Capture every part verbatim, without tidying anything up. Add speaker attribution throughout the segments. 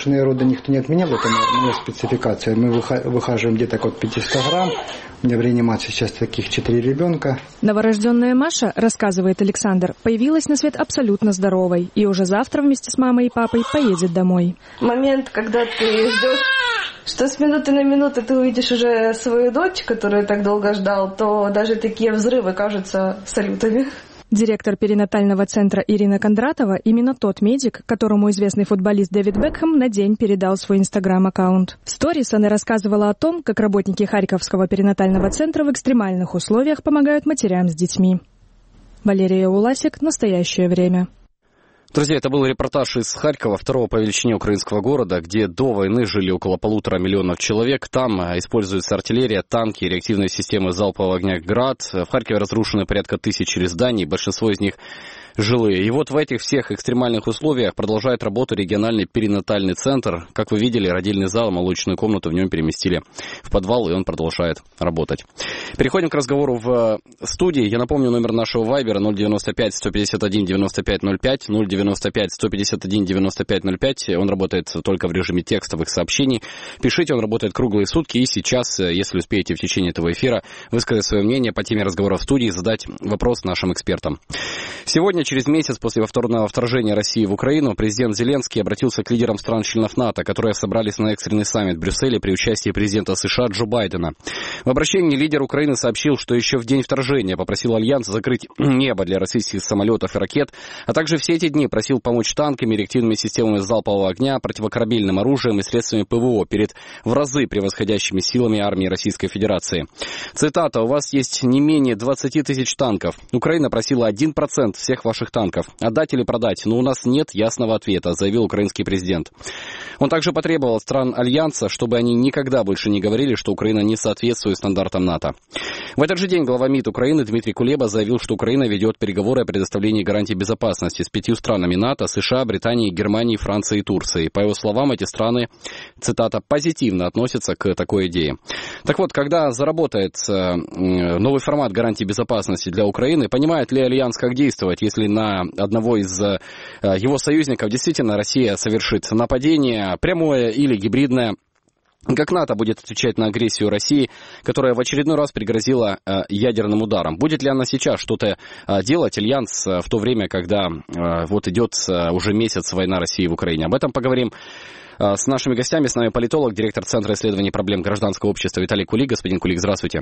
Speaker 1: смешанные роды никто не отменял, это моя спецификация. Мы выхаживаем где-то от пятьсот грамм. У меня в реанимации сейчас таких четыре ребенка.
Speaker 2: Новорожденная Маша, рассказывает Александр, появилась на свет абсолютно здоровой. И уже завтра вместе с мамой и папой поедет домой.
Speaker 3: Момент, когда ты ждешь, что с минуты на минуту ты увидишь уже свою дочь, которую так долго ждал, то даже такие взрывы кажутся салютами.
Speaker 2: Директор перинатального центра Ирина Кондратова именно тот медик, которому известный футболист Дэвид Бекхэм на день передал свой инстаграм-аккаунт. В сторис она рассказывала о том, как работники Харьковского перинатального центра в экстремальных условиях помогают матерям с детьми. Валерия Уласик, «Настоящее время».
Speaker 4: Друзья, это был репортаж из Харькова, второго по величине украинского города, где до войны жили около полутора миллионов человек. Там используется артиллерия, танки, реактивные системы залпового огня «Град». В Харькове разрушены порядка тысячи зданий, большинство из них жилые. И вот в этих всех экстремальных условиях продолжает работу региональный перинатальный центр. Как вы видели, родильный зал, молочную комнату в нем переместили в подвал, и он продолжает работать. Переходим к разговору в студии. Я напомню, номер нашего вайбера ноль девяносто пять сто пятьдесят один девяносто пять ноль пять, ноль девяносто пять сто пятьдесят один девяносто пять ноль пять. Он работает только в режиме текстовых сообщений. Пишите, он работает круглые сутки. И сейчас, если успеете в течение этого эфира, высказать свое мнение по теме разговора в студии, задать вопрос нашим экспертам. Сегодня, через месяц после повторного вторжения России в Украину, президент Зеленский обратился к лидерам стран-членов НАТО, которые собрались на экстренный саммит в Брюсселе при участии президента США Джо Байдена. В обращении лидер Украины сообщил, что еще в день вторжения попросил Альянс закрыть небо для российских самолетов и ракет, а также все эти дни просил помочь танками, реактивными системами залпового огня, противокорабельным оружием и средствами ПВО перед в разы превосходящими силами армии Российской Федерации. Цитата: «У вас есть не менее двадцать тысяч танков. Украина просила один процент всех ваших танков. Отдать или продать? Но у нас нет ясного ответа», заявил украинский президент. Он также потребовал стран Альянса, чтобы они никогда больше не говорили, что Украина не соответствует стандартам НАТО. В этот же день глава МИД Украины Дмитрий Кулеба заявил, что Украина ведет переговоры о предоставлении гарантий безопасности с пятью странами НАТО: США, Британией, Германией, Францией и Турцией. По его словам, эти страны, цитата, позитивно относятся к такой идее. Так вот, когда заработает новый формат гарантий безопасности для Украины, понимает ли Альянс, как действовать, если на одного из его союзников действительно Россия совершит нападение, прямое или гибридное? Как НАТО будет отвечать на агрессию России, которая в очередной раз пригрозила э, ядерным ударом? Будет ли она сейчас что-то э, делать, Альянс, э, в то время, когда э, вот идет э, уже месяц война России в Украине? Об этом поговорим э, с нашими гостями. С нами политолог, директор Центра исследований проблем гражданского общества Виталий Кулик. Господин Кулик, здравствуйте.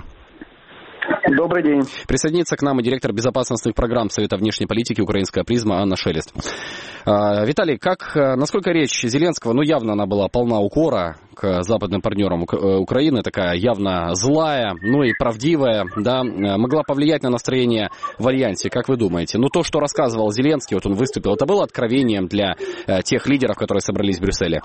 Speaker 5: Добрый день.
Speaker 4: Присоединится к нам и директор безопасностных программ Совета внешней политики «Украинская призма» Анна Шелест. Виталий, как, насколько речь Зеленского, ну явно она была полна укора к западным партнерам Украины, такая явно злая, ну и правдивая, да, могла повлиять на настроение в Альянсе, как вы думаете? Ну то, что рассказывал Зеленский, вот он выступил, это было откровением для тех лидеров, которые собрались в Брюсселе?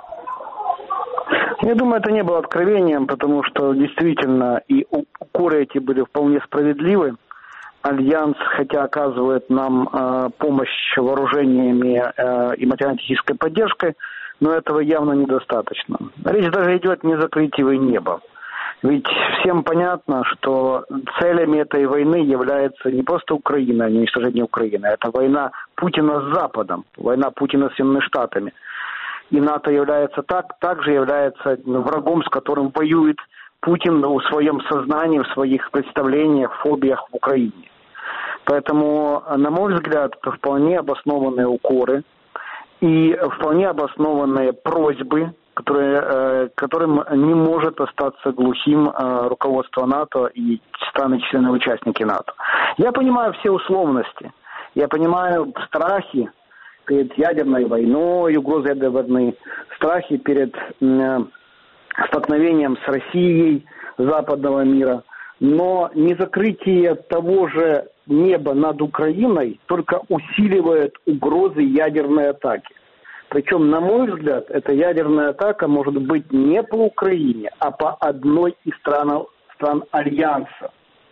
Speaker 5: Я думаю, это не было откровением, потому что действительно и укоры эти были вполне справедливы. Альянс, хотя оказывает нам э, помощь вооружениями э, и материально-технической поддержкой, но этого явно недостаточно. Речь даже идет не о закрытии неба. Ведь всем понятно, что целями этой войны является не просто Украина, а не уничтожение Украины. Это война Путина с Западом, война Путина с Соединенными Штатами. И НАТО является так, также является врагом, с которым воюет Путин в своем сознании, в своих представлениях, фобиях в Украине. Поэтому, на мой взгляд, это вполне обоснованные укоры и вполне обоснованные просьбы, которые, которым не может остаться глухим руководство НАТО и страны-члены-участники НАТО. Я понимаю все условности, я понимаю страхи перед ядерной войной, угрозой ядерной войны, страхи перед э, столкновением с Россией западного мира. Но не закрытие того же неба над Украиной только усиливает угрозы ядерной атаки. Причем, на мой взгляд, эта ядерная атака может быть не по Украине, а по одной из стран, стран Альянса.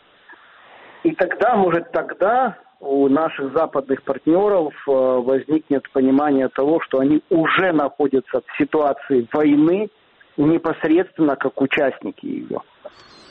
Speaker 5: И тогда, может, тогда у наших западных партнеров возникнет понимание того, что они уже находятся в ситуации войны непосредственно как участники ее.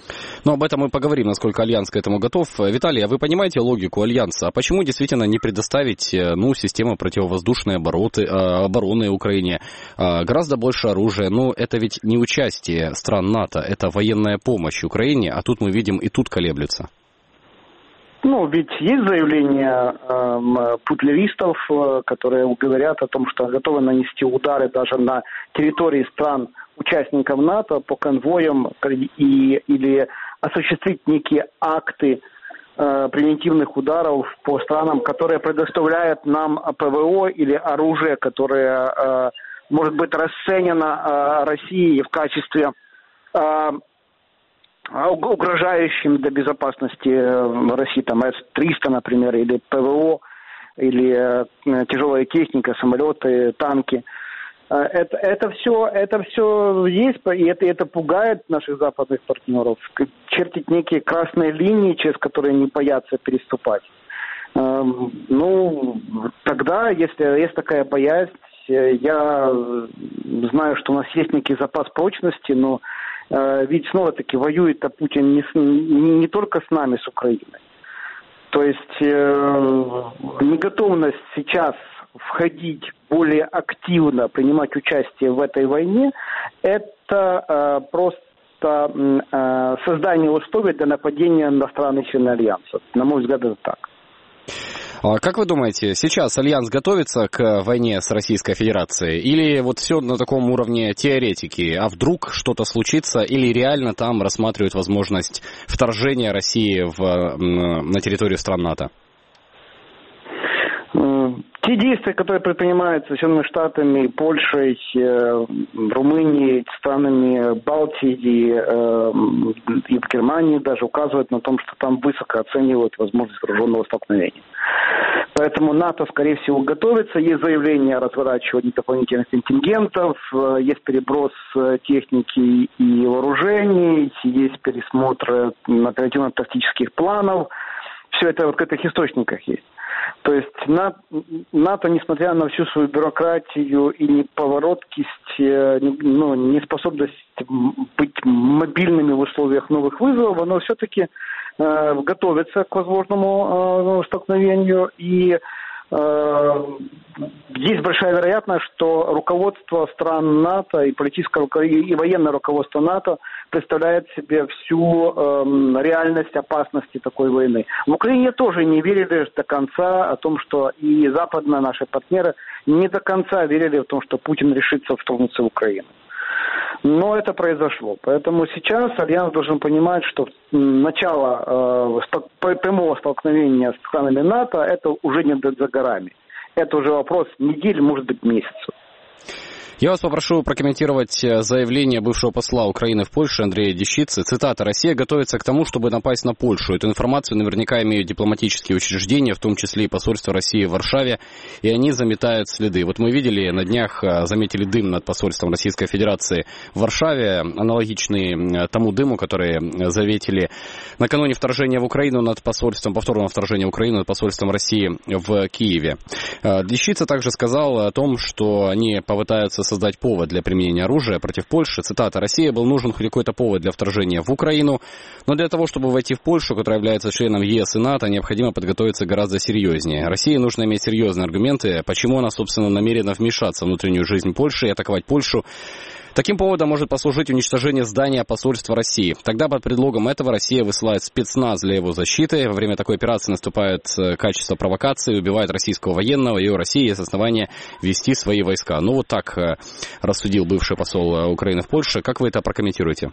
Speaker 4: Но об этом мы поговорим, насколько Альянс к этому готов. Виталий, а вы понимаете логику Альянса? А почему действительно не предоставить ну, систему противовоздушной обороны, обороны Украине? Гораздо больше оружия. Но это ведь не участие стран НАТО, это военная помощь Украине, а тут мы видим, и тут колеблется.
Speaker 5: Ну, ведь есть заявления э, путлеристов, э, которые говорят о том, что готовы нанести удары даже на территории стран участников НАТО по конвоям и, или осуществить некие акты э, превентивных ударов по странам, которые предоставляют нам ПВО или оружие, которое э, может быть расценено э, Россией в качестве э, угрожающим для безопасности России, там эс триста, например, или ПВО, или э, тяжелая техника, самолеты, танки. Это, это все, это все есть, и это, это пугает наших западных партнеров. Чертить некие красные линии, через которые не боятся переступать. Э, ну, тогда, если есть такая боязнь, я знаю, что у нас есть некий запас прочности, но э, ведь снова-таки воюет-то Путин не, с, не, не только с нами, с Украиной. То есть э, неготовность сейчас входить более активно, принимать участие в этой войне, это э, просто э, создание условий для нападения на страны члены Альянса. На мой взгляд, это так.
Speaker 4: Как вы думаете, сейчас Альянс готовится к войне с Российской Федерацией? Или вот все на таком уровне теоретики? А вдруг что-то случится? Или реально там рассматривают возможность вторжения России в, на территорию стран НАТО?
Speaker 5: Те действия, которые предпринимаются Соединенными Штатами, Польшей, Румынией, странами Балтии и, и в Германии даже указывают на том, что там высоко оценивают возможность вооруженного столкновения. Поэтому НАТО, скорее всего, готовится. Есть заявление о разворачивании дополнительных контингентов, есть переброс техники и вооружений, есть пересмотр оперативно-тактических планов. Все это в открытых источниках есть. То есть НАТО, несмотря на всю свою бюрократию и неповороткость, ну, неспособность быть мобильными в условиях новых вызовов, оно все-таки э, готовится к возможному э, столкновению. И э, есть большая вероятность, что руководство стран НАТО и политическое и военное руководство НАТО представляет себе всю э, реальность опасности такой войны. В Украине тоже не верили до конца о том, что и западные наши партнеры не до конца верили в том, что Путин решится вторгнуться в Украину. Но это произошло. Поэтому сейчас Альянс должен понимать, что начало э, прямого столкновения с странами НАТО это уже не за горами. Это уже вопрос недель, может быть, месяцев.
Speaker 4: Я вас попрошу прокомментировать заявление бывшего посла Украины в Польше Андрея Дещицы. Цитата: «Россия готовится к тому, чтобы напасть на Польшу. Эту информацию наверняка имеют дипломатические учреждения, в том числе и посольство России в Варшаве, и они заметают следы». Вот мы видели, на днях заметили дым над посольством Российской Федерации в Варшаве, аналогичный тому дыму, который заметили накануне вторжения в Украину над посольством, повторного вторжения в Украину над посольством России в Киеве. Дещица также сказал о том, что они попытаются создать повод для применения оружия против Польши. Цитата: «России был нужен хоть какой-то повод для вторжения в Украину, но для того, чтобы войти в Польшу, которая является членом ЕС и НАТО, необходимо подготовиться гораздо серьезнее. России нужно иметь серьезные аргументы, почему она, собственно, намерена вмешаться в внутреннюю жизнь Польши и атаковать Польшу. Таким поводом может послужить уничтожение здания посольства России. Тогда под предлогом этого Россия высылает спецназ для его защиты. Во время такой операции наступает качество провокации, убивает российского военного, и у России есть основания вести свои войска». Ну вот так рассудил бывший посол Украины в Польше. Как вы это прокомментируете?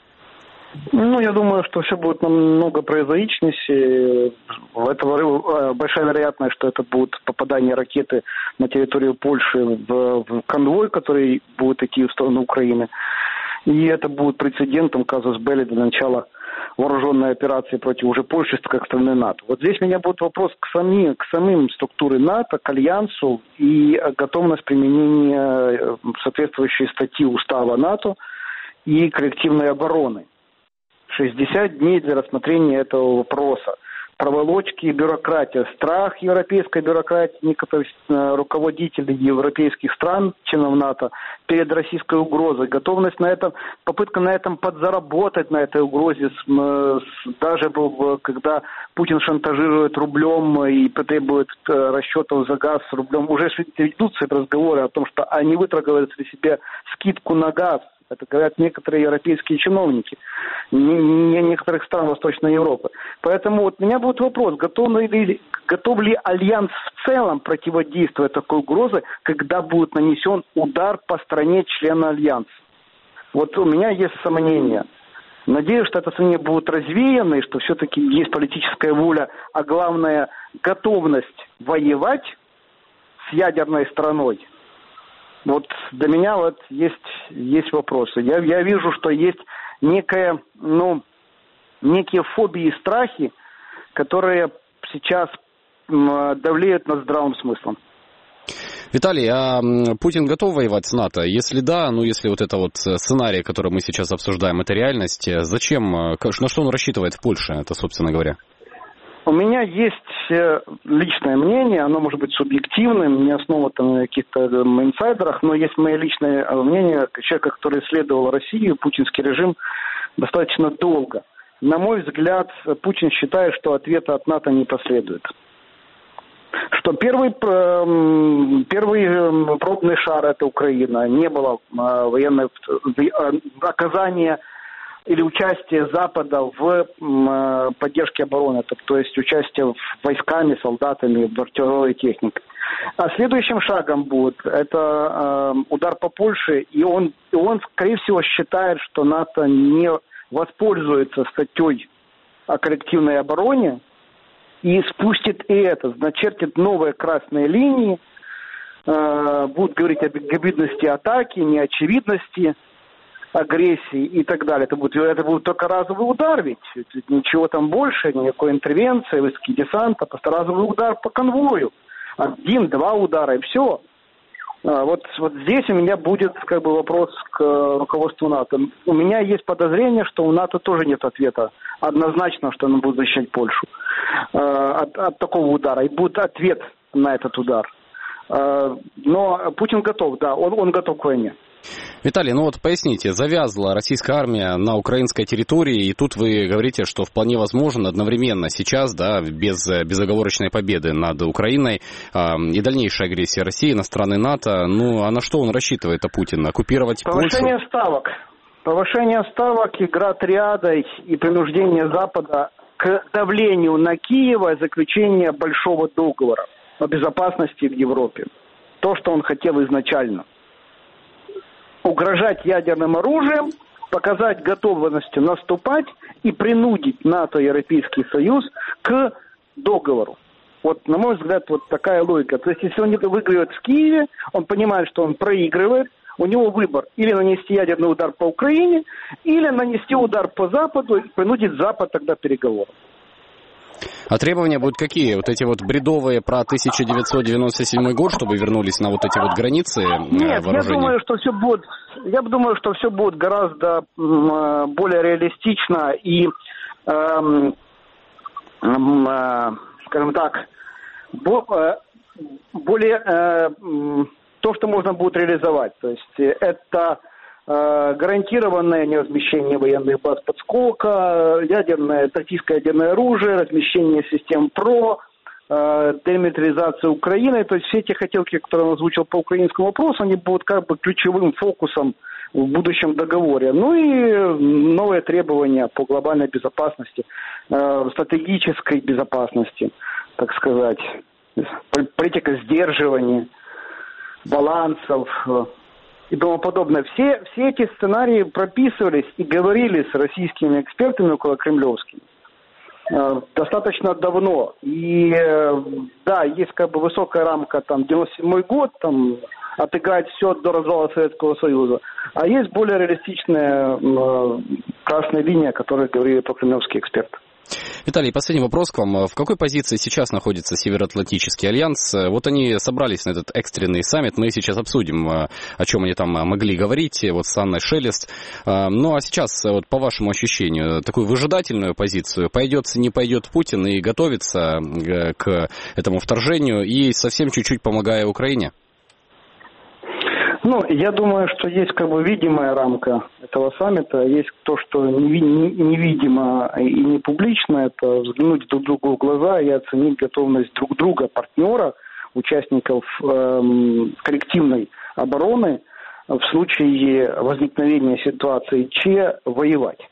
Speaker 5: Ну, я думаю, что все будет намного прозаичнее. Это большая вероятность, что это будет попадание ракеты на территорию Польши в, в конвой, который будет идти в сторону Украины. И это будет прецедентом, казус белли, для начала вооруженной операции против уже Польши как страны НАТО. Вот здесь у меня будет вопрос к самим, к самим структуре НАТО, к Альянсу и готовность применения соответствующей статьи Устава НАТО и коллективной обороны. шестьдесят дней для рассмотрения этого вопроса. проволочки и бюрократия, страх европейской бюрократии, некоторых руководителей европейских стран, членов НАТО, перед российской угрозой, готовность на этом, попытка на этом подзаработать, на этой угрозе, даже когда Путин шантажирует рублем и потребует расчетов за газ с рублем, уже ведутся разговоры о том, что они выторговали себе скидку на газ. Это говорят некоторые европейские чиновники, не некоторых стран Восточной Европы. Поэтому вот у меня будет вопрос, готов ли, готов ли Альянс в целом противодействовать такой угрозе, когда будет нанесен удар по стране члена Альянса? Вот у меня есть сомнения. Надеюсь, что это сомнения будут развеяны, и что все-таки есть политическая воля, а главное готовность воевать с ядерной страной. Вот для меня вот есть, есть вопросы. Я, я вижу, что есть некая, ну, некие фобии и страхи, которые сейчас давлеют над здравым смыслом.
Speaker 4: Виталий, а Путин готов воевать с НАТО? Если да, ну если вот это вот сценарий, который мы сейчас обсуждаем, это реальность, зачем, на что он рассчитывает в Польше, это, собственно говоря?
Speaker 5: У меня есть личное мнение, оно может быть субъективным, не основано на каких-то инсайдерах, но есть мое личное мнение человека, который исследовал Россию, путинский режим достаточно долго. На мой взгляд, Путин считает, что ответа от НАТО не последует. Что первый, первый пробный шар — это Украина. Не было военного оказания или участие Запада в поддержке обороны, то есть участие в войсками, солдатами, в артиллерии, техникой. А следующим шагом будет это удар по Польше, и он, и он, скорее всего, считает, что НАТО не воспользуется статьей о коллективной обороне и спустит и это, начертит новые красные линии, будут говорить о гибридности атаки, неочевидности агрессии и так далее. Это будет, это будет только разовый удар, ведь ничего там больше, никакой интервенции, высокий десант, а просто разовый удар по конвою. Один-два удара и все. Вот, вот здесь у меня будет как бы вопрос к руководству НАТО. У меня есть подозрение, что у НАТО тоже нет ответа однозначно, что оно будет защищать Польшу от, от такого удара. И будет ответ на этот удар. Но Путин готов, да, он, он готов к войне.
Speaker 4: Виталий, ну вот поясните, завязла российская армия на украинской территории, и тут вы говорите, что вполне возможно одновременно сейчас, да, без безоговорочной победы над Украиной э, и дальнейшая агрессия России на страны НАТО. Ну, а на что он рассчитывает, а Путин? Оккупировать
Speaker 5: Повышение
Speaker 4: Польшу?
Speaker 5: ставок. Повышение ставок, игра триадой и принуждение Запада к давлению на Киев и заключение большого договора о безопасности в Европе. То, что он хотел изначально. Угрожать ядерным оружием, показать готовность наступать и принудить НАТО и Европейский Союз к договору. Вот, на мой взгляд, вот такая логика. То есть, если он не выигрывает в Киеве, он понимает, что он проигрывает, у него выбор: или нанести ядерный удар по Украине, или нанести удар по Западу и принудить Запад тогда к переговорам.
Speaker 4: А требования будут какие? Вот эти вот бредовые про тысяча девятьсот девяносто седьмой год, чтобы вернулись на вот эти вот границы
Speaker 5: Нет,
Speaker 4: вооружения?
Speaker 5: я думаю, что все будет, я думаю, что все будет гораздо э, более реалистично и, э, э, скажем так, бо, э, более э, то, что можно будет реализовать. То есть это гарантированное неразмещение военных баз подскока, ядерное, тактическое ядерное оружие, размещение систем ПРО, демилитаризация Украины. То есть все эти хотелки, которые он озвучил по украинскому вопросу, они будут как бы ключевым фокусом в будущем договоре. Ну и новые требования по глобальной безопасности, стратегической безопасности, так сказать, политика сдерживания, балансов и тому подобное. Все, все эти сценарии прописывались и говорили с российскими экспертами околокремлевскими э, достаточно давно. И э, да, есть как бы высокая рамка, там, девяносто седьмой год, там, отыграть все до развала Советского Союза. А есть более реалистичная э, красная линия, о которой говорили околокремлевские эксперты.
Speaker 4: Виталий, последний вопрос к вам. В какой позиции сейчас находится Североатлантический альянс? Вот они собрались на этот экстренный саммит. Мы сейчас обсудим, о чем они там могли говорить. Вот с Анной Шелест. Ну а сейчас, вот по вашему ощущению, такую выжидательную позицию. Пойдет, не пойдет Путин и готовится к этому вторжению и совсем чуть-чуть помогая Украине?
Speaker 5: Ну, я думаю, что есть как бы видимая рамка этого саммита, есть то, что невидимо и не публично, это взглянуть друг другу в глаза и оценить готовность друг друга, партнера, участников эм, коллективной обороны в случае возникновения ситуации Че воевать.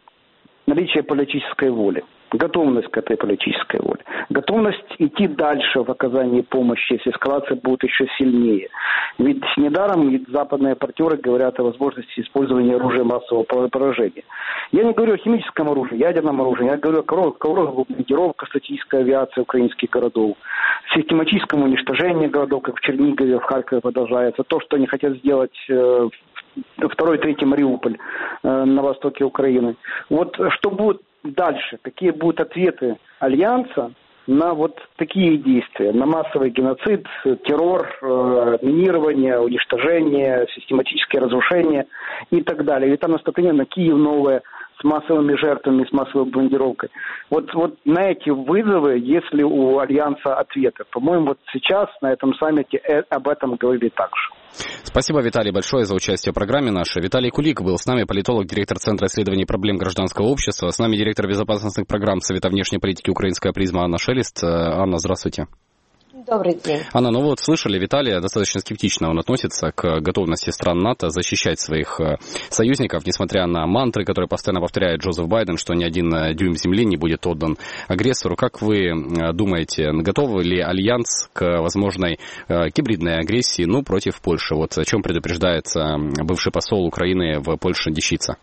Speaker 5: Наличие политической воли. Готовность к этой политической воле. Готовность идти дальше в оказании помощи, если эскалация будет еще сильнее. Ведь недаром западные партнеры говорят о возможности использования оружия массового поражения. Я не говорю о химическом оружии, ядерном оружии, я говорю о коровах, бомбардировка, стратегическая авиация украинских городов, систематическом уничтожении городов, как в Чернигове, в Харькове продолжается. То, что они хотят сделать э, второй, третий Мариуполь э, на востоке Украины. Вот что будет дальше, какие будут ответы Альянса на вот такие действия, на массовый геноцид, террор, э, минирование, уничтожение, систематические разрушения и так далее. Ведь там наступление на Киев новое, с массовыми жертвами, с массовой бомбардировкой. Вот, вот на эти вызовы, если у Альянса ответы. По-моему, вот сейчас на этом саммите об этом говорили также.
Speaker 4: Спасибо, Виталий, большое за участие в программе нашей. Виталий Кулик был с нами, политолог, директор Центра исследований проблем гражданского общества. С нами директор безопасностных программ Совета внешней политики «Украинская призма» Анна Шелест. Анна, здравствуйте.
Speaker 3: Добрый день.
Speaker 4: Анна, ну вот слышали, Виталия достаточно скептично он относится к готовности стран НАТО защищать своих союзников, несмотря на мантры, которые постоянно повторяет Джозеф Байден, что ни один дюйм земли не будет отдан агрессору. Как вы думаете, готов ли Альянс к возможной гибридной агрессии, ну, против Польши? Вот о чем предупреждается бывший посол Украины в Польше Дещица?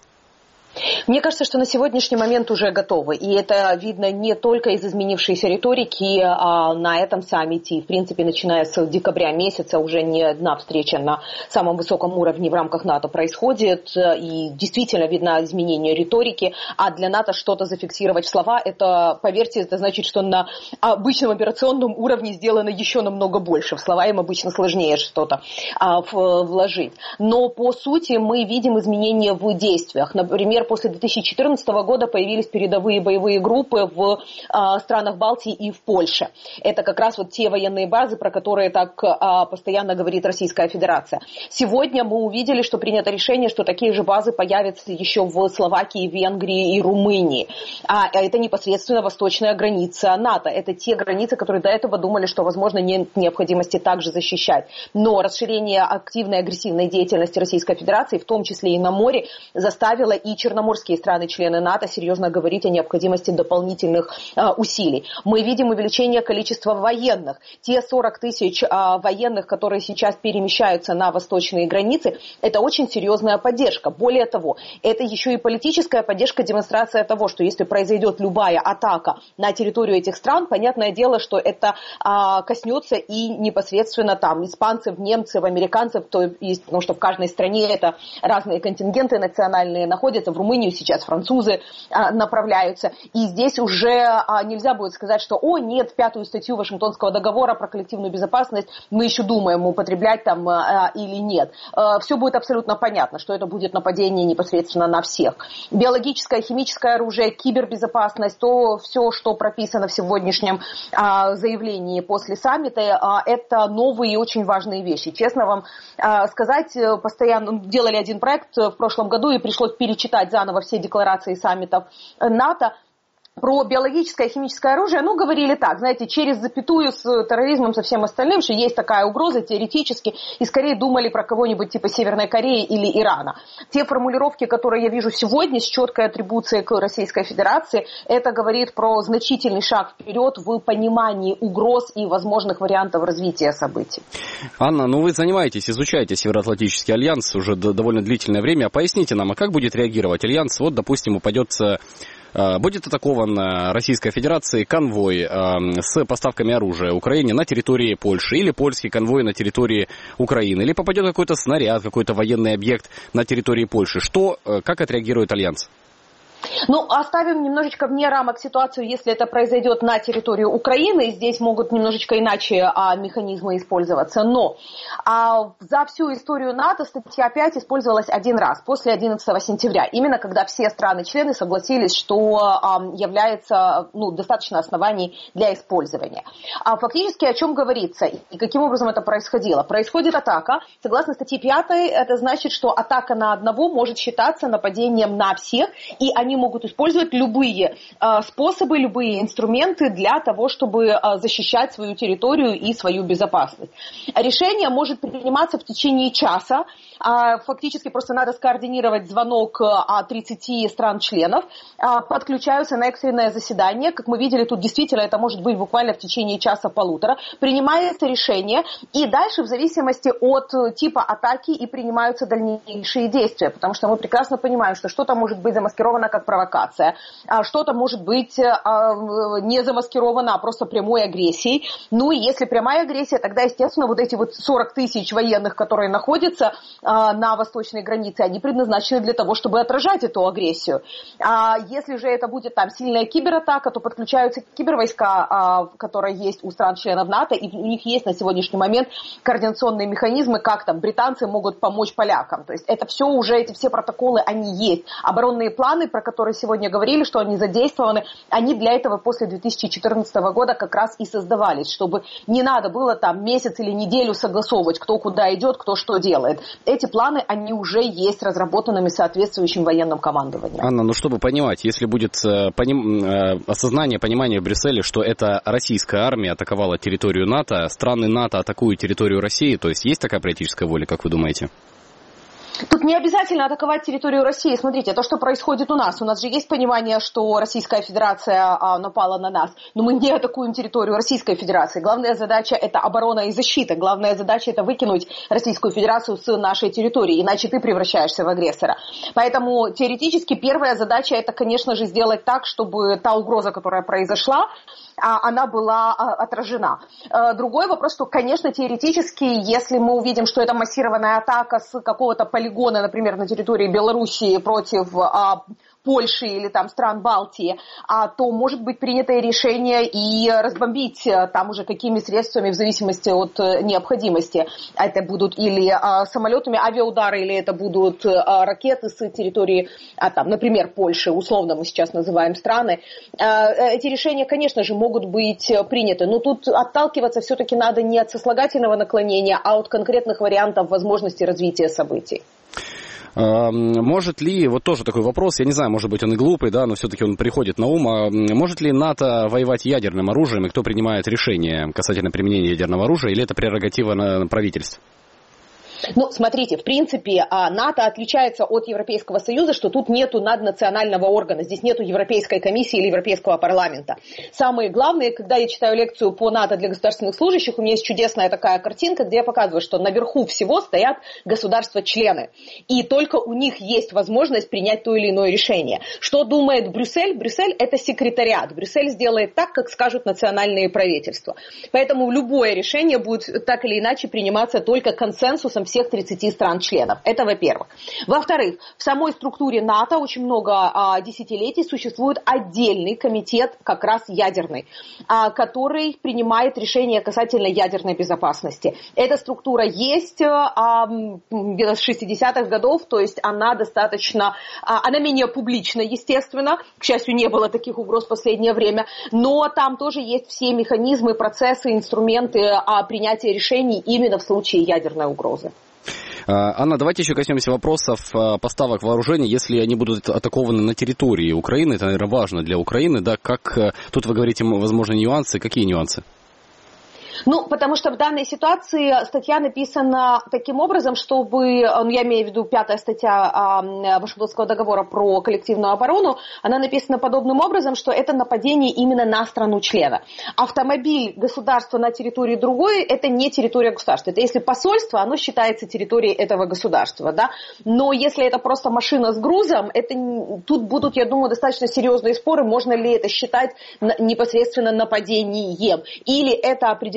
Speaker 6: Мне кажется, что на сегодняшний момент уже готовы. И это видно не только из изменившейся риторики а на этом саммите. И, в принципе, начиная с декабря месяца уже не одна встреча на самом высоком уровне в рамках НАТО происходит. И действительно видно изменение риторики. А для НАТО что-то зафиксировать в слова, это, поверьте, это значит, что на обычном операционном уровне сделано еще намного больше. В слова им обычно сложнее что-то а, вложить. Но, по сути, мы видим изменения в действиях. Например, после две тысячи четырнадцатого года появились передовые боевые группы в а, странах Балтии и в Польше. Это как раз вот те военные базы, про которые так а, постоянно говорит Российская Федерация. Сегодня мы увидели, что принято решение, что такие же базы появятся еще в Словакии, Венгрии и Румынии. А это непосредственно восточная граница НАТО. Это те границы, которые до этого думали, что, возможно, нет необходимости также защищать. Но расширение активной агрессивной деятельности Российской Федерации, в том числе и на море, заставило и черноморские страны-члены НАТО серьезно говорить о необходимости дополнительных а, усилий. Мы видим увеличение количества военных. Те сорок тысяч а, военных, которые сейчас перемещаются на восточные границы, это очень серьезная поддержка. Более того, это еще и политическая поддержка, демонстрация того, что если произойдет любая атака на территорию этих стран, понятное дело, что это а, коснется и непосредственно там испанцев, немцев, американцев, то есть, потому что в каждой стране это разные контингенты национальные находятся. В Румынию сейчас французы а, направляются. И здесь уже а, нельзя будет сказать, что «О, нет, пятую статью Вашингтонского договора про коллективную безопасность мы еще думаем, употреблять там а, или нет». А, все будет абсолютно понятно, что это будет нападение непосредственно на всех. Биологическое, химическое оружие, кибербезопасность, то все, что прописано в сегодняшнем а, заявлении после саммита, а, это новые и очень важные вещи. Честно вам а, сказать, постоянно делали один проект в прошлом году и пришлось перечитать заново все декларации саммитов НАТО. Про биологическое и химическое оружие, ну, говорили так, знаете, через запятую с терроризмом, со всем остальным, что есть такая угроза теоретически, и скорее думали про кого-нибудь типа Северной Кореи или Ирана. Те формулировки, которые я вижу сегодня с четкой атрибуцией к Российской Федерации, это говорит про значительный шаг вперед в понимании угроз и возможных вариантов развития событий.
Speaker 4: Анна, ну вы занимаетесь, изучаете Североатлантический альянс уже довольно длительное время. Поясните нам, а как будет реагировать альянс? Вот, допустим, упадет... Будет атакован Российской Федерацией конвой с поставками оружия Украине на территории Польши, или польский конвой на территории Украины, или попадет какой-то снаряд, какой-то военный объект на территории Польши. Что, как отреагирует Альянс?
Speaker 6: Ну, оставим немножечко вне рамок ситуацию, если это произойдет на территории Украины. Здесь могут немножечко иначе а, механизмы использоваться. Но а, за всю историю НАТО статья пять использовалась один раз, после одиннадцатого сентября. Именно когда все страны-члены согласились, что а, является ну, достаточно оснований для использования. А фактически о чем говорится и каким образом это происходило? Происходит атака. Согласно статье пятой, это значит, что атака на одного может считаться нападением на всех, и они могут использовать любые э, способы, любые инструменты для того, чтобы э, защищать свою территорию и свою безопасность. Решение может приниматься в течение часа. Э, фактически просто надо скоординировать звонок э, тридцати стран-членов. Э, подключаются на экстренное заседание. Как мы видели, тут действительно это может быть буквально в течение часа-полутора. Принимается решение, и дальше в зависимости от типа атаки и принимаются дальнейшие действия. Потому что мы прекрасно понимаем, что что-то может быть замаскировано как провокация, что-то может быть не замаскировано, а просто прямой агрессией. Ну и если прямая агрессия, тогда, естественно, вот эти вот сорок тысяч военных, которые находятся на восточной границе, они предназначены для того, чтобы отражать эту агрессию. А если же это будет там сильная кибератака, то подключаются кибервойска, которые есть у стран-членов НАТО, и у них есть на сегодняшний момент координационные механизмы, как там британцы могут помочь полякам. То есть это все уже, эти все протоколы, они есть. Оборонные планы, про которые сегодня говорили, что они задействованы, они для этого после две тысячи четырнадцатого года как раз и создавались, чтобы не надо было там месяц или неделю согласовывать, кто куда идет, кто что делает. Эти планы, они уже есть разработанными соответствующим военным командованием.
Speaker 4: Анна, ну чтобы понимать, если будет поним... осознание, понимание в Брюсселе, что это российская армия атаковала территорию НАТО, страны НАТО атакуют территорию России, то есть есть такая политическая воля, как вы думаете?
Speaker 6: Тут не обязательно атаковать территорию России. Смотрите, то, что происходит у нас. У нас же есть понимание, что Российская Федерация а, напала на нас. Но мы не атакуем территорию Российской Федерации. Главная задача – это оборона и защита. Главная задача – это выкинуть Российскую Федерацию с нашей территории. Иначе ты превращаешься в агрессора. Поэтому теоретически первая задача – это, конечно же, сделать так, чтобы та угроза, которая произошла, она была отражена. Другой вопрос, что, конечно, теоретически, если мы увидим, что это массированная атака с какого-то полигона, например, на территории Белоруссии против Польши или там стран Балтии, а, то может быть принято решение и разбомбить там уже какими средствами в зависимости от необходимости. Это будут или а, самолетами авиаудары, или это будут а, ракеты с территории, а, там, например, Польши, условно мы сейчас называем страны. А, эти решения, конечно же, могут быть приняты, но тут отталкиваться все-таки надо не от сослагательного наклонения, а от конкретных вариантов возможности развития событий.
Speaker 4: Может ли, вот тоже такой вопрос, я не знаю, может быть он и глупый, да, но все-таки он приходит на ум, может ли НАТО воевать ядерным оружием, и кто принимает решение касательно применения ядерного оружия, или это прерогатива на правительств?
Speaker 6: Ну, смотрите, в принципе, НАТО отличается от Европейского Союза, что тут нету наднационального органа, здесь нету Европейской комиссии или Европейского парламента. Самые главные, когда я читаю лекцию по НАТО для государственных служащих, у меня есть чудесная такая картинка, где я показываю, что наверху всего стоят государства-члены. И только у них есть возможность принять то или иное решение. Что думает Брюссель? Брюссель – это секретариат. Брюссель сделает так, как скажут национальные правительства. Поэтому любое решение будет так или иначе приниматься только консенсусом всех тридцати стран-членов. Это во-первых. Во-вторых, в самой структуре НАТО очень много а, десятилетий существует отдельный комитет, как раз ядерный, а, который принимает решения касательно ядерной безопасности. Эта структура есть а, где-то с шестидесятых годов, то есть она достаточно, а, она менее публична, естественно. К счастью, не было таких угроз в последнее время, но там тоже есть все механизмы, процессы, инструменты а, принятия решений именно в случае ядерной угрозы.
Speaker 4: Анна, давайте еще коснемся вопросов поставок вооружений, если они будут атакованы на территории Украины. Это, наверное, важно для Украины, да? Как тут вы говорите, возможно, нюансы. Какие нюансы?
Speaker 6: Ну, потому что в данной ситуации статья написана таким образом, чтобы, ну, я имею в виду пятая статья э, Вашингтонского договора про коллективную оборону, она написана подобным образом, что это нападение именно на страну-члена. Автомобиль государства на территории другой – это не территория государства. Это если посольство, оно считается территорией этого государства, да. Но если это просто машина с грузом, это, тут будут, я думаю, достаточно серьезные споры, можно ли это считать непосредственно нападением. Или это определенно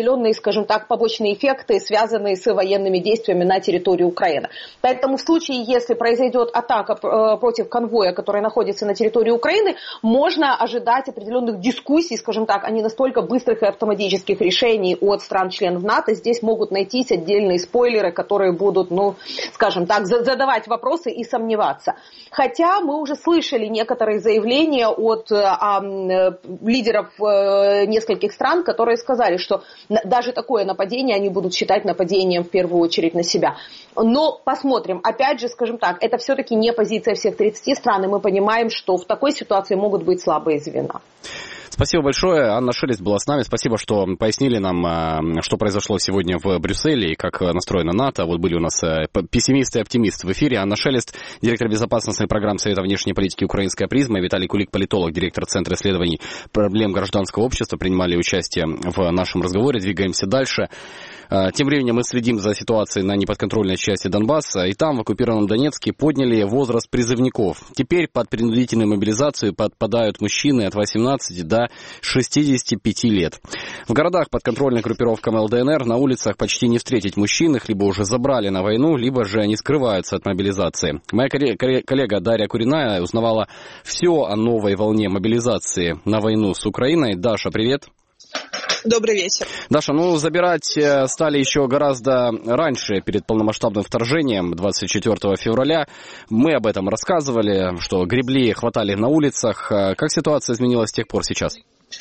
Speaker 6: определенные, скажем так, побочные эффекты, связанные с военными действиями на территории Украины. Поэтому в случае, если произойдет атака против конвоя, который находится на территории Украины, можно ожидать определенных дискуссий, скажем так, а не настолько быстрых и автоматических решений от стран-членов НАТО. Здесь могут найтись отдельные спойлеры, которые будут, ну, скажем так, задавать вопросы и сомневаться. Хотя мы уже слышали некоторые заявления от а, лидеров а, нескольких стран, которые сказали, что даже такое нападение они будут считать нападением в первую очередь на себя. Но посмотрим. Опять же, скажем так, это все-таки не позиция всех тридцати стран, и мы понимаем, что в такой ситуации могут быть слабые звена.
Speaker 4: Спасибо большое. Анна Шелест была с нами. Спасибо, что пояснили нам, что произошло сегодня в Брюсселе и как настроена НАТО. Вот были у нас пессимист и оптимист в эфире. Анна Шелест, директор безопасностных программ Совета внешней политики «Украинская призма», и Виталий Кулик, политолог, директор Центра исследований проблем гражданского общества, принимали участие в нашем разговоре. Двигаемся дальше. Тем временем мы следим за ситуацией на неподконтрольной части Донбасса, и там, в оккупированном Донецке, подняли возраст призывников. Теперь под принудительную мобилизацию подпадают мужчины от восемнадцати до шестидесяти пяти лет. В городах, подконтрольных группировкам ЛДНР, на улицах почти не встретить мужчин, их либо уже забрали на войну, либо же они скрываются от мобилизации. Моя коллега Дарья Куриная узнавала все о новой волне мобилизации на войну с Украиной. Даша, привет.
Speaker 7: Добрый вечер.
Speaker 4: Даша, ну забирать стали еще гораздо раньше, перед полномасштабным вторжением, двадцать четвёртого февраля. Мы об этом рассказывали, что гребли, хватали на улицах. Как ситуация изменилась с тех пор сейчас?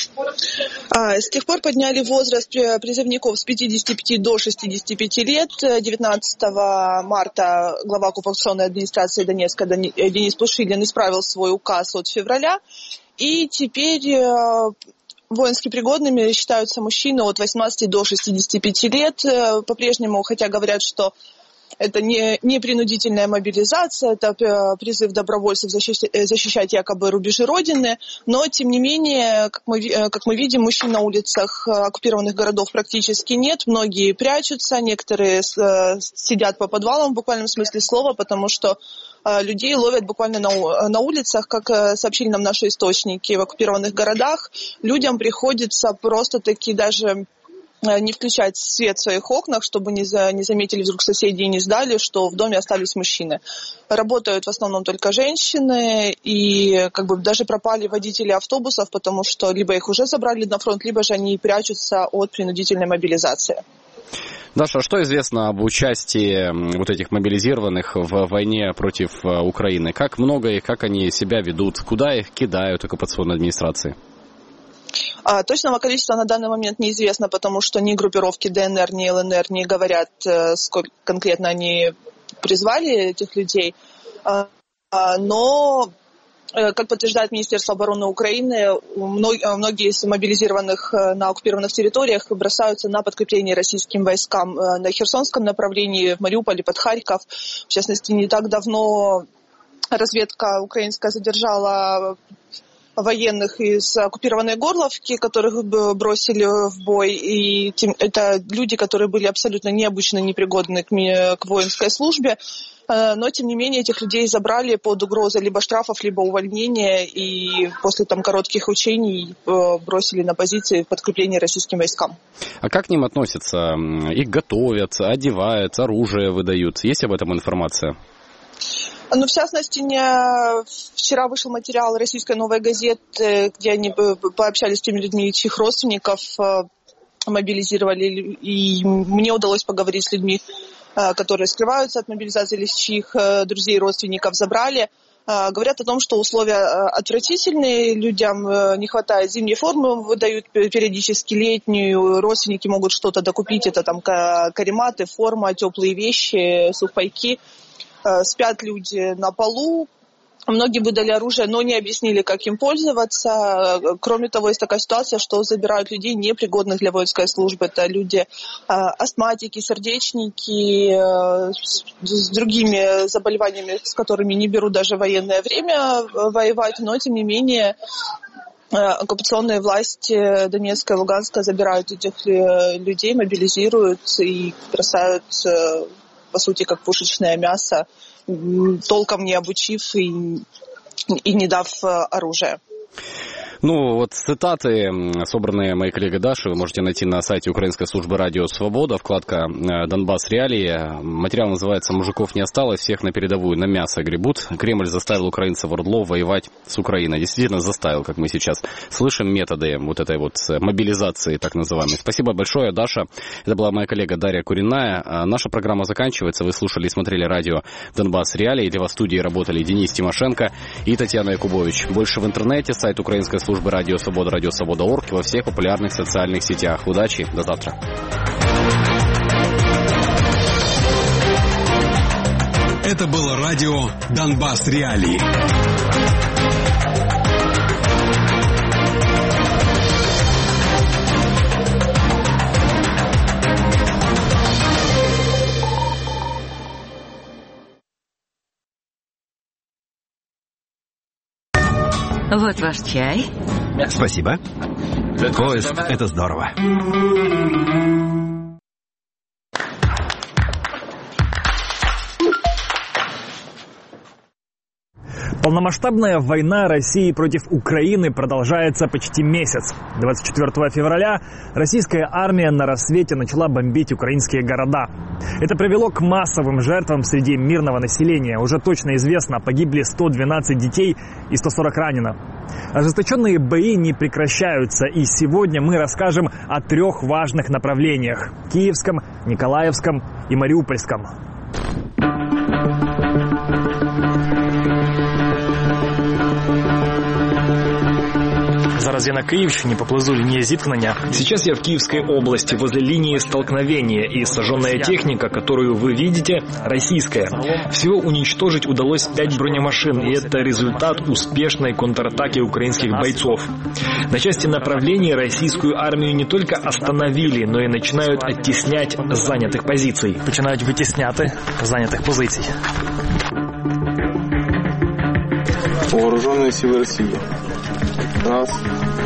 Speaker 7: А, с тех пор подняли возраст призывников с пятидесяти пяти до шестидесяти пяти лет. девятнадцатого марта глава оккупационной администрации Донецка Денис Пушилин исправил свой указ от февраля. И теперь воински пригодными считаются мужчины от восемнадцати до шестидесяти пяти лет. По-прежнему, хотя говорят, что это не, не принудительная мобилизация, это призыв добровольцев защищать, защищать якобы рубежи Родины, но, тем не менее, как мы, как мы видим, мужчин на улицах оккупированных городов практически нет, многие прячутся, некоторые сидят по подвалам в буквальном смысле слова, потому что людей ловят буквально на, на улицах, как сообщили нам наши источники в оккупированных городах. Людям приходится просто-таки даже не включать свет в своих окнах, чтобы не, за, не заметили вдруг соседи и не сдали, что в доме остались мужчины. Работают в основном только женщины, и как бы даже пропали водители автобусов, потому что либо их уже забрали на фронт, либо же они прячутся от принудительной мобилизации.
Speaker 4: Даша, что известно об участии вот этих мобилизированных в войне против Украины? Как много их, как они себя ведут, куда их кидают оккупационной администрации?
Speaker 7: А, точного количества на данный момент неизвестно, потому что ни группировки ДНР, ни ЛНР не говорят, сколько конкретно они призвали этих людей. А, а, но, как подтверждает Министерство обороны Украины, многие из мобилизированных на оккупированных территориях бросаются на подкрепление российским войскам на Херсонском направлении, в Мариуполе, под Харьков. В частности, не так давно разведка украинская задержала военных из оккупированной Горловки, которых бросили в бой. И это люди, которые были абсолютно необычно непригодны к, к воинской службе. Но, тем не менее, этих людей забрали под угрозой либо штрафов, либо увольнения. И после там коротких учений бросили на позиции подкрепления российским войскам.
Speaker 4: А как к ним относятся? Их готовят, одевают, оружие выдают? Есть об этом информация?
Speaker 7: Ну, в частности, не... вчера вышел материал российской «Новой газеты», где они пообщались с теми людьми, чьих родственников мобилизировали. И мне удалось поговорить с людьми, которые скрываются от мобилизации, или чьих друзей и родственников забрали. Говорят о том, что условия отвратительные, людям не хватает зимней формы, выдают периодически летнюю, родственники могут что-то докупить, это там карематы, форма, теплые вещи, сухпайки. Спят люди на полу, многие выдали оружие, но не объяснили, как им пользоваться. Кроме того, есть такая ситуация, что забирают людей, непригодных для воинской службы. Это люди астматики, сердечники, с другими заболеваниями, с которыми не берут даже военное время воевать, но, тем не менее, оккупационные власти Донецка и Луганска забирают этих людей, мобилизируют и бросают, по сути, как пушечное мясо, толком не обучив и, и не дав оружие.
Speaker 4: Ну, вот цитаты, собранные моей коллегой Дашей, вы можете найти на сайте Украинской службы радио «Свобода», вкладка «Донбасс. Реалии». Материал называется «Мужиков не осталось, всех на передовую на мясо гребут». Кремль заставил украинцев ОРДЛО воевать с Украиной. Действительно заставил, как мы сейчас слышим, методы вот этой вот мобилизации, так называемой. Спасибо большое, Даша. Это была моя коллега Дарья Куриная. Наша программа заканчивается. Вы слушали и смотрели радио «Донбасс. Реалии». Для вас в студии работали Денис Тимошенко и Татьяна Якубович. Больше в интернете, сайт Украинской службы Радио Свобода, Радио Свобода точка орг, во всех популярных социальных сетях. Удачи, до завтра.
Speaker 8: Это было радио «Донбасс. Реалии».
Speaker 9: Вот ваш чай.
Speaker 10: Спасибо. Поезд — это здорово.
Speaker 11: Полномасштабная война России против Украины продолжается почти месяц. двадцать четвёртого февраля российская армия на рассвете начала бомбить украинские города. Это привело к массовым жертвам среди мирного населения. Уже точно известно, погибли сто двенадцать детей и сто сорок ранено. Ожесточенные бои не прекращаются, и сегодня мы расскажем о трех важных направлениях – Киевском, Николаевском и Мариупольском. Зараз я на Киевщине, поблизу линии зіткнення. Сейчас я в Киевской области, возле линии столкновения, и сожженная техника, которую вы видите, российская. Всего уничтожить удалось пять бронемашин, и это результат успешной контратаки украинских бойцов. На части направлений российскую армию не только остановили, но и начинают оттеснять с занятых позиций. Начинают вытесняти с занятых позиций.
Speaker 12: Вооруженные силы России. Раз.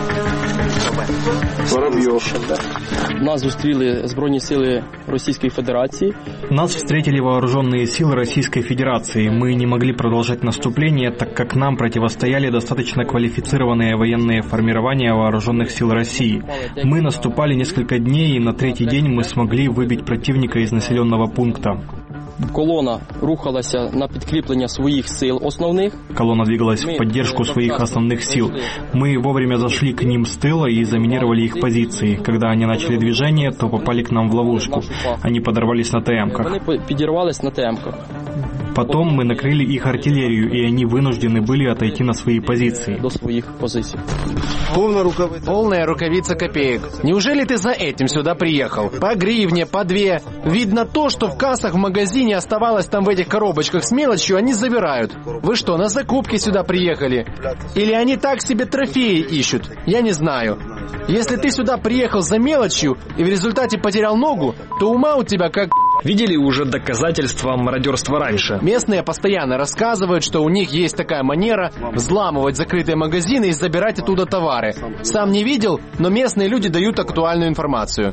Speaker 12: Воробьев.
Speaker 13: Нас зустріли Збройні сили Российской Федерации.
Speaker 11: Нас встретили вооруженные силы Российской Федерации. Мы не могли продолжать наступление, так как нам противостояли достаточно квалифицированные военные формирования вооруженных сил России. Мы наступали несколько дней, и на третий день мы смогли выбить противника из населенного пункта.
Speaker 13: Колонна рухалася на підкріплення своїх сил основних.
Speaker 11: Колонна двигалась в поддержку своих основных сил. Мы вовремя зашли к ним с тыла и заминировали их позиции. Когда они начали движение, то попали к нам в ловушку. Они подорвались на ТМ-ках.
Speaker 13: Они подорвались на ТМ-ках.
Speaker 11: Потом мы накрыли их артиллерию, и они вынуждены были отойти на свои позиции.
Speaker 13: До своих позиций.
Speaker 14: Полная рукавица. Полная рукавица копеек. Неужели ты за этим сюда приехал? По гривне, по две. Видно то, что в кассах в магазине оставалось там в этих коробочках с мелочью, они забирают. Вы что, на закупки сюда приехали? Или они так себе трофеи ищут? Я не знаю. Если ты сюда приехал за мелочью и в результате потерял ногу, то ума у тебя как...
Speaker 11: Видели уже доказательства мародерства раньше?
Speaker 14: Местные постоянно рассказывают, что у них есть такая манера взламывать закрытые магазины и забирать оттуда товары. Сам не видел, но местные люди дают актуальную информацию.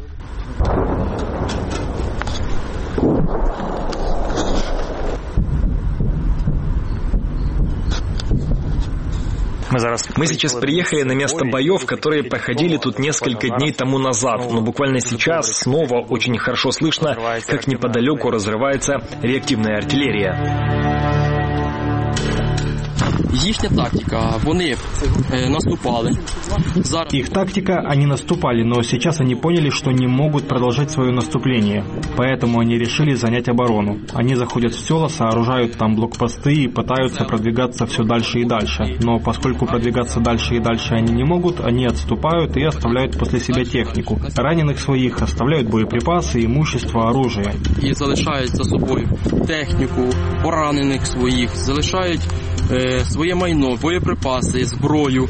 Speaker 11: Мы сейчас приехали на место боев, которые проходили тут несколько дней тому назад. Но буквально сейчас снова очень хорошо слышно, как неподалеку разрывается реактивная артиллерия.
Speaker 13: Їхня тактика, вони наступали.
Speaker 11: Их тактика, они наступали, но сейчас они поняли, что не могут продолжать свое наступление. Поэтому они решили занять оборону. Они заходят в села, сооружают там блокпосты и пытаются продвигаться все дальше и дальше. Но поскольку продвигаться дальше и дальше они не могут, они отступают и оставляют после себя технику. Раненых своих оставляют боеприпасы, имущество, оружие.
Speaker 13: І залишають за собою техніку, поранених своїх, залишають е, своє майно, боєприпаси, зброю.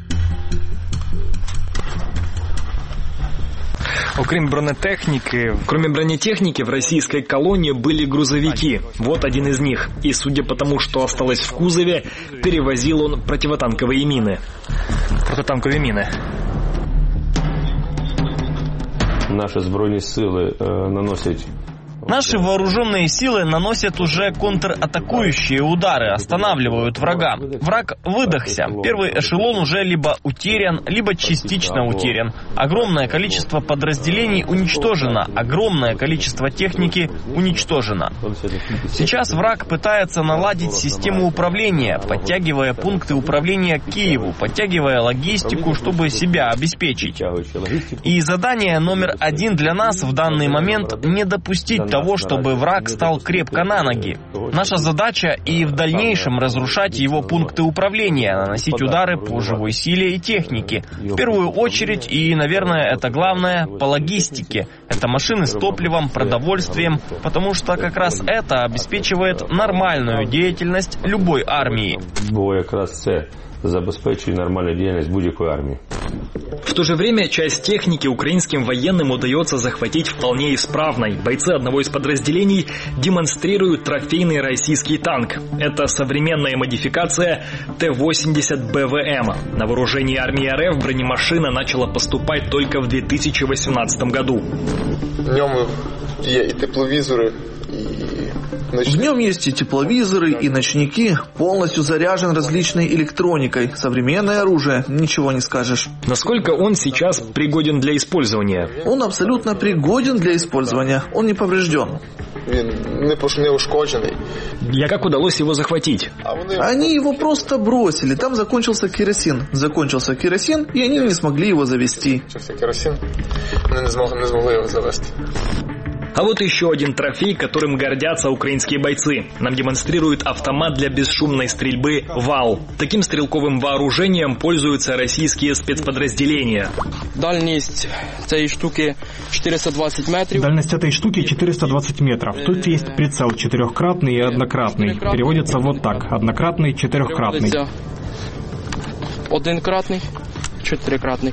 Speaker 11: Окрім бронетехники, кроме бронетехники, в российской колонне были грузовики. Вот один из них. И судя по тому, что осталось в кузове, перевозил он противотанковые мины. Протитанковые мины.
Speaker 15: Наші Збройні сили е, наносять Наши вооруженные силы наносят уже контратакующие удары, останавливают врага. Враг выдохся. Первый эшелон уже либо утерян, либо частично утерян. Огромное количество подразделений уничтожено, огромное количество техники уничтожено. Сейчас враг пытается наладить систему управления, подтягивая пункты управления к Киеву, подтягивая логистику, чтобы себя обеспечить. И задание номер один для нас в данный момент – не допустить того, чтобы враг стал крепко на ноги. Наша задача и в дальнейшем разрушать его пункты управления, наносить удары по живой силе и технике. В первую очередь, и, наверное, это главное, по логистике. Это машины с топливом, продовольствием, потому что как раз это обеспечивает нормальную деятельность любой армии.
Speaker 16: Забезпечує нормальную деятельность будь-якої армии.
Speaker 11: В то же время часть техники украинским военным удается захватить вполне исправной. Бойцы одного из подразделений демонстрируют трофейный российский танк. Это современная модификация Т восемьдесят Б В М. На вооружении армии Р Ф бронемашина начала поступать только в две тысячи восемнадцатом году.
Speaker 12: В нем есть и тепловизоры, и...
Speaker 17: В нем есть и тепловизоры, и ночники, полностью заряжен различной электроникой. Современное оружие, ничего не скажешь.
Speaker 11: Насколько он сейчас пригоден для использования?
Speaker 17: Он абсолютно пригоден для использования, он не поврежден.
Speaker 12: Не ушкодженный.
Speaker 11: Я как удалось его захватить?
Speaker 17: Они его просто бросили, там закончился керосин. Закончился керосин, и они не смогли его завести.
Speaker 12: Керосин, они не смогли, не смогли его завести.
Speaker 11: А вот еще один трофей, которым гордятся украинские бойцы. Нам демонстрирует автомат для бесшумной стрельбы «Вал». Таким стрелковым вооружением пользуются российские спецподразделения.
Speaker 13: Дальность этой штуки четыреста двадцать метров.
Speaker 18: Дальность этой штуки четыреста двадцать метров. Тут есть прицел четырехкратный и однократный. Переводится вот так. Однократный, четырехкратный.
Speaker 13: Однократный, четырехкратный.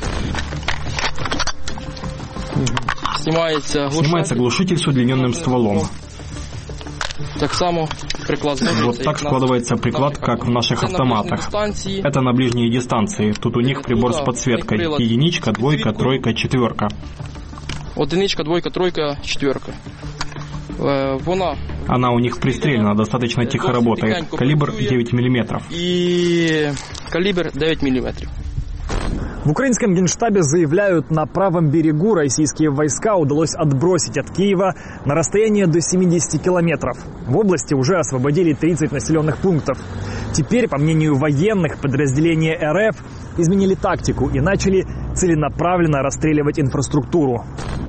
Speaker 13: Снимается глушитель.
Speaker 18: Снимается глушитель с удлиненным стволом.
Speaker 13: Так само приклад.
Speaker 18: Вот так складывается приклад, как в наших автоматах. Это на ближней дистанции. Тут у них прибор с подсветкой. Единичка, двойка, тройка, четверка.
Speaker 13: Одиничка, двойка, тройка, четверка. Вона.
Speaker 18: Она у них пристрелена, достаточно тихо работает. Калибр девять миллиметров.
Speaker 13: И калибр девять миллиметров.
Speaker 11: В украинском генштабе заявляют, на правом берегу российские войска удалось отбросить от Киева на расстояние до семидесяти километров. В области уже освободили тридцать населенных пунктов. Теперь, по мнению военных, подразделения Р Ф изменили тактику и начали целенаправленно расстреливать инфраструктуру.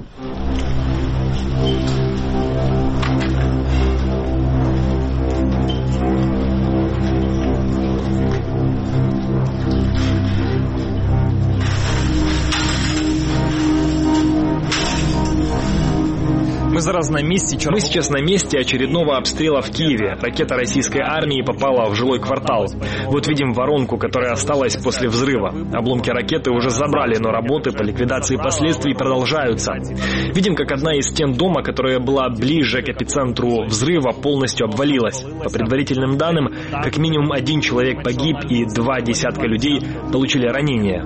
Speaker 11: Мы зараз на месте, Мы сейчас на месте очередного обстрела в Киеве. Ракета российской армии попала в жилой квартал. Вот видим воронку, которая осталась после взрыва. Обломки ракеты уже забрали, но работы по ликвидации последствий продолжаются. Видим, как одна из стен дома, которая была ближе к эпицентру взрыва, полностью обвалилась. По предварительным данным, как минимум один человек погиб и два десятка людей получили ранения.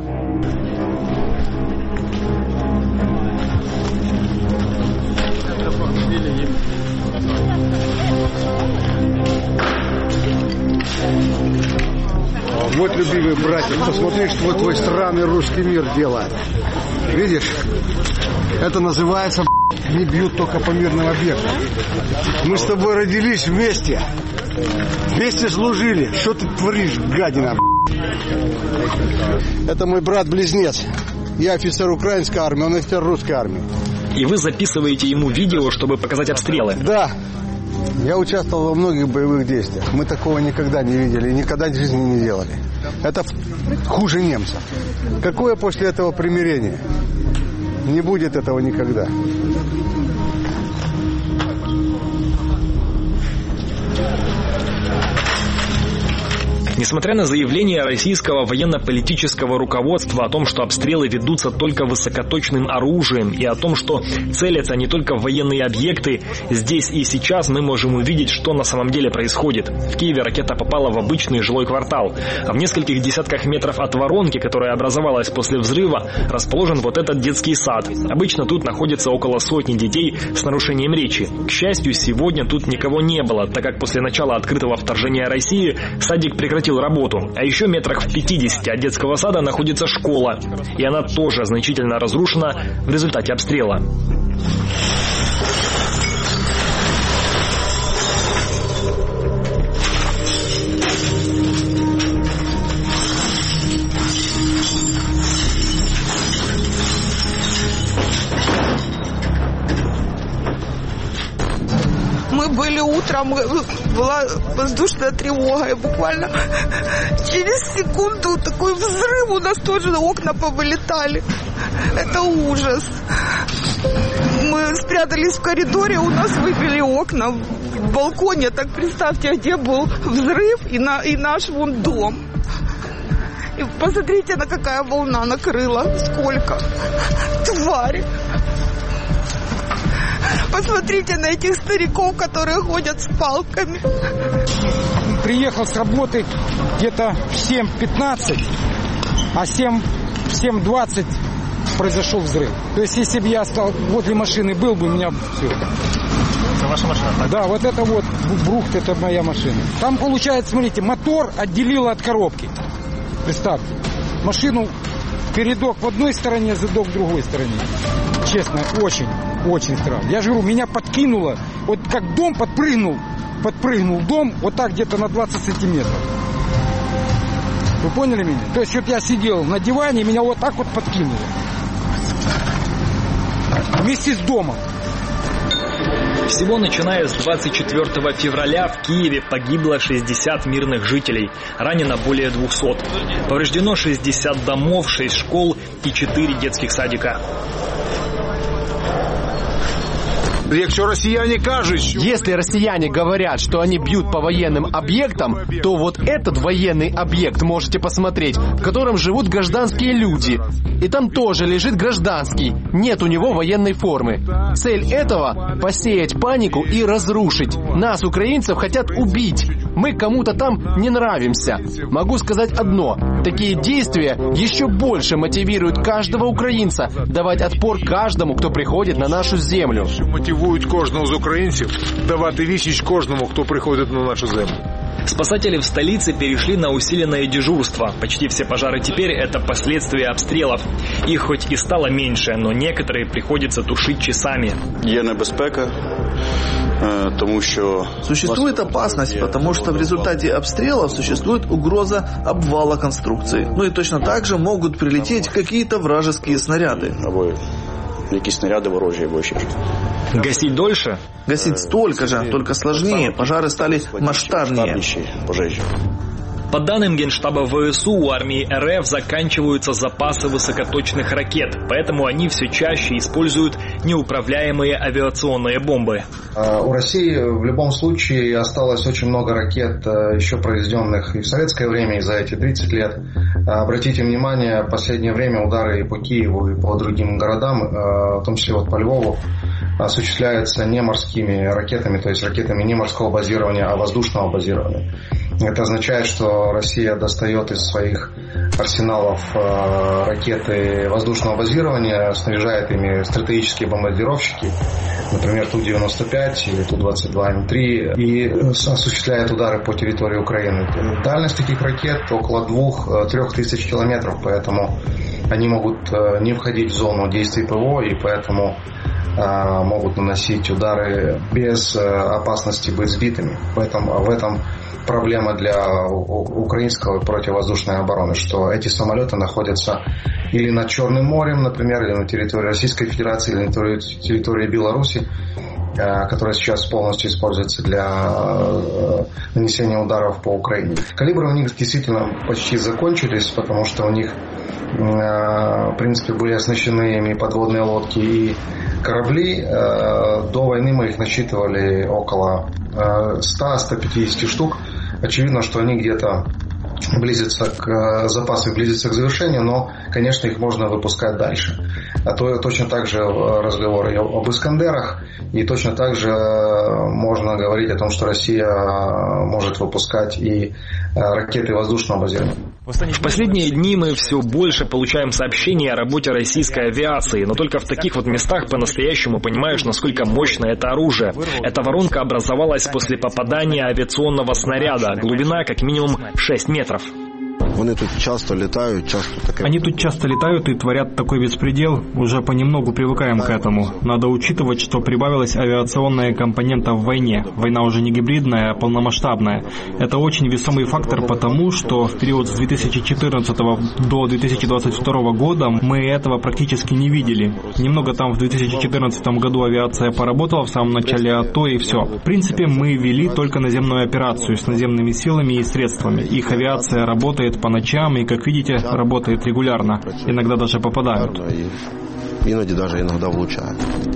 Speaker 19: Вот, любимые братья, посмотри, что твой странный русский мир делает. Видишь? Это называется не бьют только по мирным объектам. Мы с тобой родились вместе. Вместе служили. Что ты творишь, гадина? Это мой брат-близнец. Я офицер украинской армии, он офицер русской армии.
Speaker 11: И вы записываете ему видео, чтобы показать обстрелы?
Speaker 19: Да. Я участвовал во многих боевых действиях. Мы такого никогда не видели и никогда в жизни не делали. Это хуже немцев. Какое после этого примирение? Не будет этого никогда.
Speaker 11: Несмотря на заявления российского военно-политического руководства о том, что обстрелы ведутся только высокоточным оружием и о том, что целятся не только в военные объекты, здесь и сейчас мы можем увидеть, что на самом деле происходит. В Киеве ракета попала в обычный жилой квартал. А в нескольких десятках метров от воронки, которая образовалась после взрыва, расположен вот этот детский сад. Обычно тут находится около сотни детей с нарушением речи. К счастью, сегодня тут никого не было, так как после начала открытого вторжения России садик прекратил работу. А еще метрах в пятидесяти от детского сада находится школа. И она тоже значительно разрушена в результате обстрела.
Speaker 7: Мы были утром, была воздушная тревога, и буквально через секунду такой взрыв, у нас тоже окна повылетали. Это ужас. Мы спрятались в коридоре, у нас выбили окна в балконе. Так представьте, где был взрыв и, на, и наш вон дом. И посмотрите, на какая волна накрыла, сколько твари. Посмотрите на этих стариков, которые ходят с палками.
Speaker 20: Приехал с работы где-то в семь пятнадцать, а в семь двадцать произошел взрыв. То есть, если бы я стал возле машины был бы, у меня все.
Speaker 11: Это ваша машина, так?
Speaker 20: Да, вот это вот Брухт, это моя машина. Там, получается, смотрите, мотор отделило от коробки. Представьте. Машину передок в одной стороне, задок в другой стороне. Честно, очень, очень странно. Я же говорю, меня подкинуло. Вот как дом подпрыгнул, подпрыгнул дом, вот так где-то на двадцать сантиметров. Вы поняли меня? То есть вот я сидел на диване, меня вот так вот подкинуло. Вместе с домом.
Speaker 11: Всего начиная с двадцать четвёртого февраля в Киеве погибло шестьдесят мирных жителей, ранено более двухсот. Повреждено шестьдесят домов, шесть школ и четыре детских садика.
Speaker 14: Если россияне говорят, что они бьют по военным объектам, то вот этот военный объект можете посмотреть, в котором живут гражданские люди. И там тоже лежит гражданский, нет у него военной формы. Цель этого – посеять панику и разрушить. Нас, украинцев, хотят убить. Мы кому-то там не нравимся. Могу сказать одно. Такие действия еще больше мотивируют каждого украинца давать отпор каждому, кто приходит на нашу землю.
Speaker 21: Мотивують кожного з українців давати відсіч кожному, хто приходить на нашу землю.
Speaker 11: Спасатели в столице перешли на усиленное дежурство. Почти все пожары теперь – это последствия обстрелов. Их хоть и стало меньше, но некоторые приходится тушить часами.
Speaker 22: Є небезпека, тому що...
Speaker 17: Существует опасность, потому что в результате обстрелов существует угроза обвала конструкции. Ну и точно так же могут прилететь какие-то вражеские снаряды.
Speaker 22: Какие снаряды ворожие больше.
Speaker 11: Гасить дольше?
Speaker 17: Гасить столько же, только сложнее. Пожары стали масштабнее.
Speaker 11: По данным Генштаба ВСУ, у армии РФ заканчиваются запасы высокоточных ракет, поэтому они все чаще используют неуправляемые авиационные бомбы.
Speaker 23: У России в любом случае осталось очень много ракет, еще произведенных и в советское время, и за эти тридцать лет. Обратите внимание, в последнее время удары и по Киеву, и по другим городам, в том числе вот по Львову, осуществляются не морскими ракетами, то есть ракетами не морского базирования, а воздушного базирования. Это означает, что Россия достает из своих арсеналов э, ракеты воздушного базирования, снаряжает ими стратегические бомбардировщики, например, Ту девяносто пять или Ту двадцать два М три, и осуществляет удары по территории Украины. Дальность таких ракет около двух-трех тысяч километров, поэтому они могут э, не входить в зону действий ПВО, и поэтому э, могут наносить удары без э, опасности быть сбитыми. Поэтому в этом проблема для украинской противовоздушной обороны, что эти самолеты находятся или над Черным морем, например, или на территории Российской Федерации, или на территории Беларуси, которая сейчас полностью используется для нанесения ударов по Украине. Калибры у них действительно почти закончились, потому что у них, в принципе, были оснащены ими подводные лодки и корабли. До войны мы их насчитывали около ста - ста пятидесяти штук. Очевидно, что они где-то близится к, запасы близятся к завершению, но, конечно, их можно выпускать дальше. А то точно так же разговоры об «Искандерах», и точно так же можно говорить о том, что Россия может выпускать и ракеты воздушного базирования.
Speaker 11: В последние дни мы все больше получаем сообщения о работе российской авиации, но только в таких вот местах по-настоящему понимаешь, насколько мощно это оружие. Эта воронка образовалась после попадания авиационного снаряда, глубина как минимум шесть метров.
Speaker 1: Они тут часто летают, часто таке...
Speaker 18: Они тут часто летают и творят такой беспредел. Уже понемногу привыкаем к этому. Надо учитывать, что прибавилась авиационная компонента в войне. Война уже не гибридная, а полномасштабная. Это очень весомый фактор, потому что в период с две тысячи четырнадцатого до две тысячи двадцать второго года мы этого практически не видели. Немного там в две тысячи четырнадцатом году авиация поработала в самом начале, а то и все. В принципе, мы вели только наземную операцию с наземными силами и средствами. Их авиация работает по ночам и, как видите, работает регулярно. Иногда даже попадают.
Speaker 1: Иноді даже иногда влучают.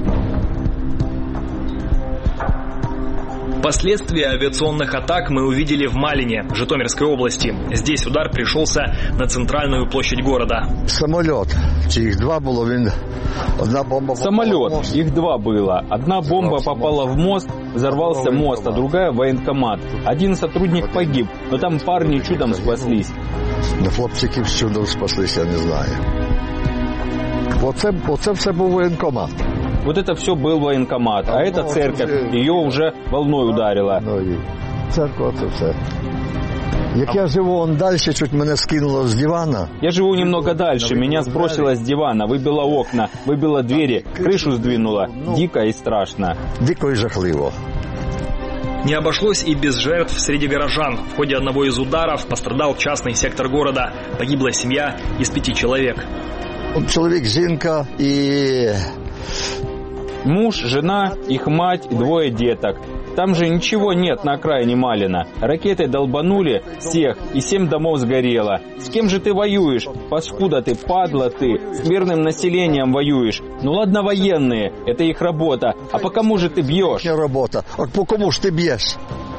Speaker 11: Последствия авиационных атак мы увидели в Малине, Житомирской области. Здесь удар пришелся на центральную площадь города.
Speaker 1: Самолет. Их два было. Одна бомба.
Speaker 2: Самолет. Их два было. Одна бомба попала в мост, взорвался мост, а другая в военкомат. Один сотрудник погиб, но там парни чудом спаслись.
Speaker 1: На хлопчики чудом спаслись, я не знаю. Оце, оце все був воєнкомат.
Speaker 2: Вот это все был военкомат, а это церковь, ее уже волной ударило.
Speaker 1: Церковь, це все. Як я живу, он дальше, чуть меня скинуло с дивана.
Speaker 2: Я живу немного дальше, меня сбросило с дивана, выбило окна, выбило двери, крышу сдвинуло. Дико и страшно.
Speaker 1: Дико и жахливо.
Speaker 11: Не обошлось и без жертв среди горожан. В ходе одного из ударов пострадал частный сектор города. Погибла семья из пяти человек.
Speaker 1: Человек, жінка и...
Speaker 2: Муж, жена, их мать и двое деток. Там же ничего нет на окраине Малина. Ракетой долбанули всех, и семь домов сгорело. С кем же ты воюешь? Паскуда ты, падла ты, с мирным населением воюешь. Ну ладно, военные, это их работа. А по кому же ты бьешь?
Speaker 1: Не работа. А по кому же ты бьешь?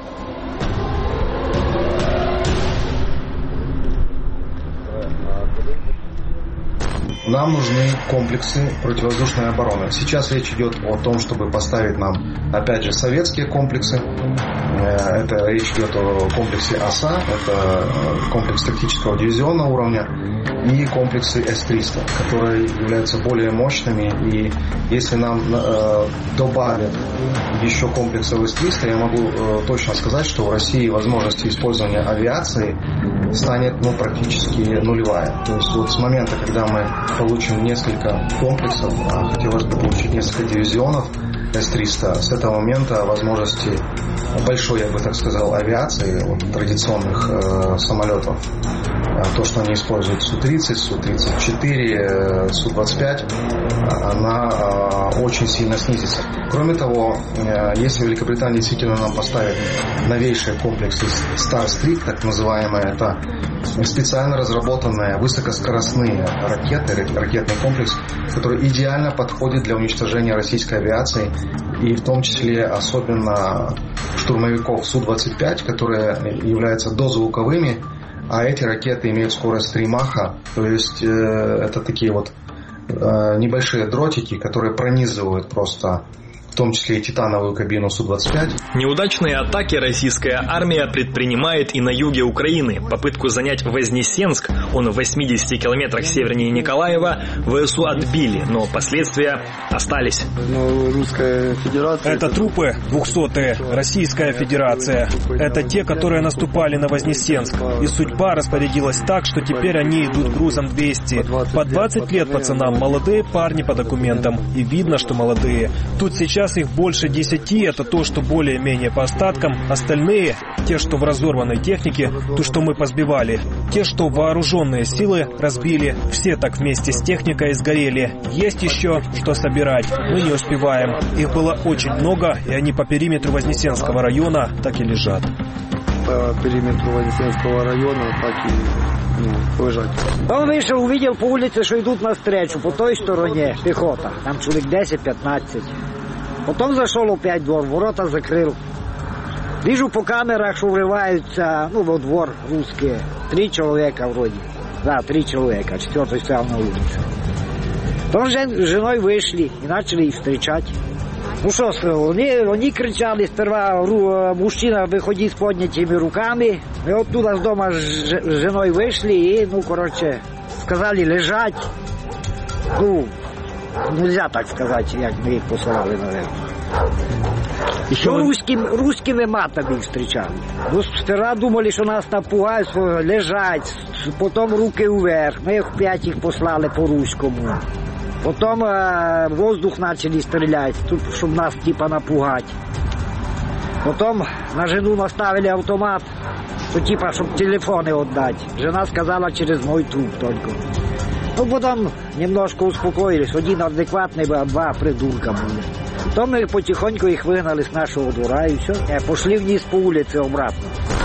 Speaker 23: Нам нужны комплексы противовоздушной обороны. Сейчас речь идет о том, чтобы поставить нам, опять же, советские комплексы. Это речь идет о комплексе ОСА, это комплекс тактического дивизионного уровня, и комплексы эс триста, которые являются более мощными. И если нам э, добавят еще комплексов эс триста, я могу э, точно сказать, что в России возможность использования авиации станет ну, практически нулевая. То есть вот с момента, когда мы получим несколько комплексов, а хотелось бы получить несколько дивизионов эс триста, с этого момента возможности большой, я бы так сказал, авиации, вот, традиционных э, самолетов, то, что они используют Су тридцать, Су тридцать четыре, Су двадцать пять, она э, очень сильно снизится. Кроме того, э, если Великобритания действительно нам поставит новейшие комплексы Starstreak, так называемые, это специально разработанные высокоскоростные ракеты, ракетный комплекс, который идеально подходит для уничтожения российской авиации, и в том числе особенно штурмовиков Су двадцать пять, которые являются дозвуковыми, а эти ракеты имеют скорость три маха, то есть э, это такие вот э, небольшие дротики, которые пронизывают просто в том числе и титановую кабину Су двадцать пять.
Speaker 11: Неудачные атаки российская армия предпринимает и на юге Украины. Попытку занять Вознесенск, он в восьмидесяти километрах севернее Николаева, ВСУ отбили, но последствия остались.
Speaker 5: Русская Федерация...
Speaker 11: Это трупы двухсотые, Российская Федерация. Это те, которые наступали на Вознесенск. И судьба распорядилась так, что теперь они идут грузом двести. По двадцать лет пацанам, молодые парни по документам. И видно, что молодые. Тут сейчас их больше десяти, это то, что более-менее по остаткам. Остальные, те, что в разорванной технике, то, что мы позбивали. Те, что вооруженные силы разбили, все так вместе с техникой сгорели. Есть еще что собирать, мы не успеваем. Их было очень много, и они по периметру Вознесенского района так и лежат.
Speaker 5: По периметру Вознесенского района так и ну, лежать.
Speaker 24: Он вышел, увидел по улице, что идут навстречу, по той стороне пехота. Там человек десять-пятнадцать. Потом зашел опять в двор, ворота закрыл. Вижу по камерах, что врываются, ну, во двор русские. Три человека вроде. Да, три человека. Четвертый стоял на улице. Потом с женой вышли и начали их встречать. Ну что, они, они кричали сперва, мужчина выходит с поднятыми руками. Мы оттуда с дома с женой вышли и, ну, короче, сказали лежать. Ну, нельзя так сказать, как мы их посылали, наверное. Еще ну, русским, русскими матами их встречали. Ну, сперва думали, что нас напугают, лежать, потом руки вверх. Мы их пять их послали по-русскому. Потом э, воздух начали стрелять, чтобы нас типа напугать. Потом на жену наставили автомат, то типа, чтобы телефоны отдать. Жена сказала через мой труп только. Ну, потом немножко успокоились. Один адекватный, а два придурка были. Потом мы потихоньку их выгнали с нашего двора и все. Пошли вниз по улице обратно.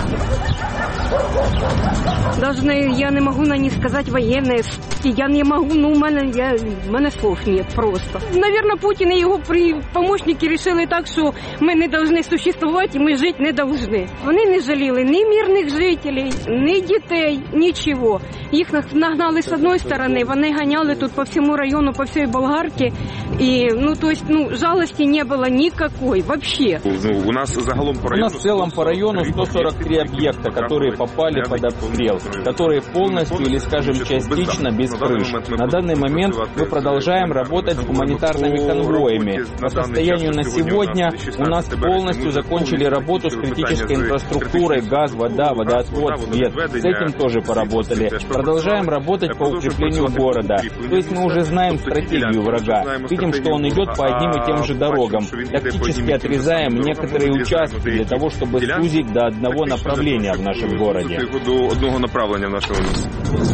Speaker 3: Даже я не могу на них сказать военные. Я не могу, ну, у мене, я, у мене слов нет просто. Наверное, Путин и его помощники решили так, що ми не повинні существувати і ми жити не повинні. Вони не жаліли ні мирних жителів, ні дітей, нічого. Їх нагнали з одної сторони, вони ганяли тут по всьому району, по всій Болгарці. І, ну, то есть, ну, жалости не было никакой вообще.
Speaker 4: Ну, у нас загалом по району...
Speaker 2: У нас в целом по району сто сорок три объекта, которые попали под обстрел, которые полностью или, скажем, частично без крыш. На данный момент мы продолжаем работать с гуманитарными конвоями. По состоянию на сегодня у нас полностью закончили работу с критической инфраструктурой, газ, вода, водоотвод, свет. С этим тоже поработали. Продолжаем работать по укреплению города. То есть мы уже знаем стратегию врага. Видим, что он идет по одним и тем же дорогам. Тактически отрезаем некоторые участки для того, чтобы сузить до одного направления в нашем городе.
Speaker 4: До одного направления в нашем місті.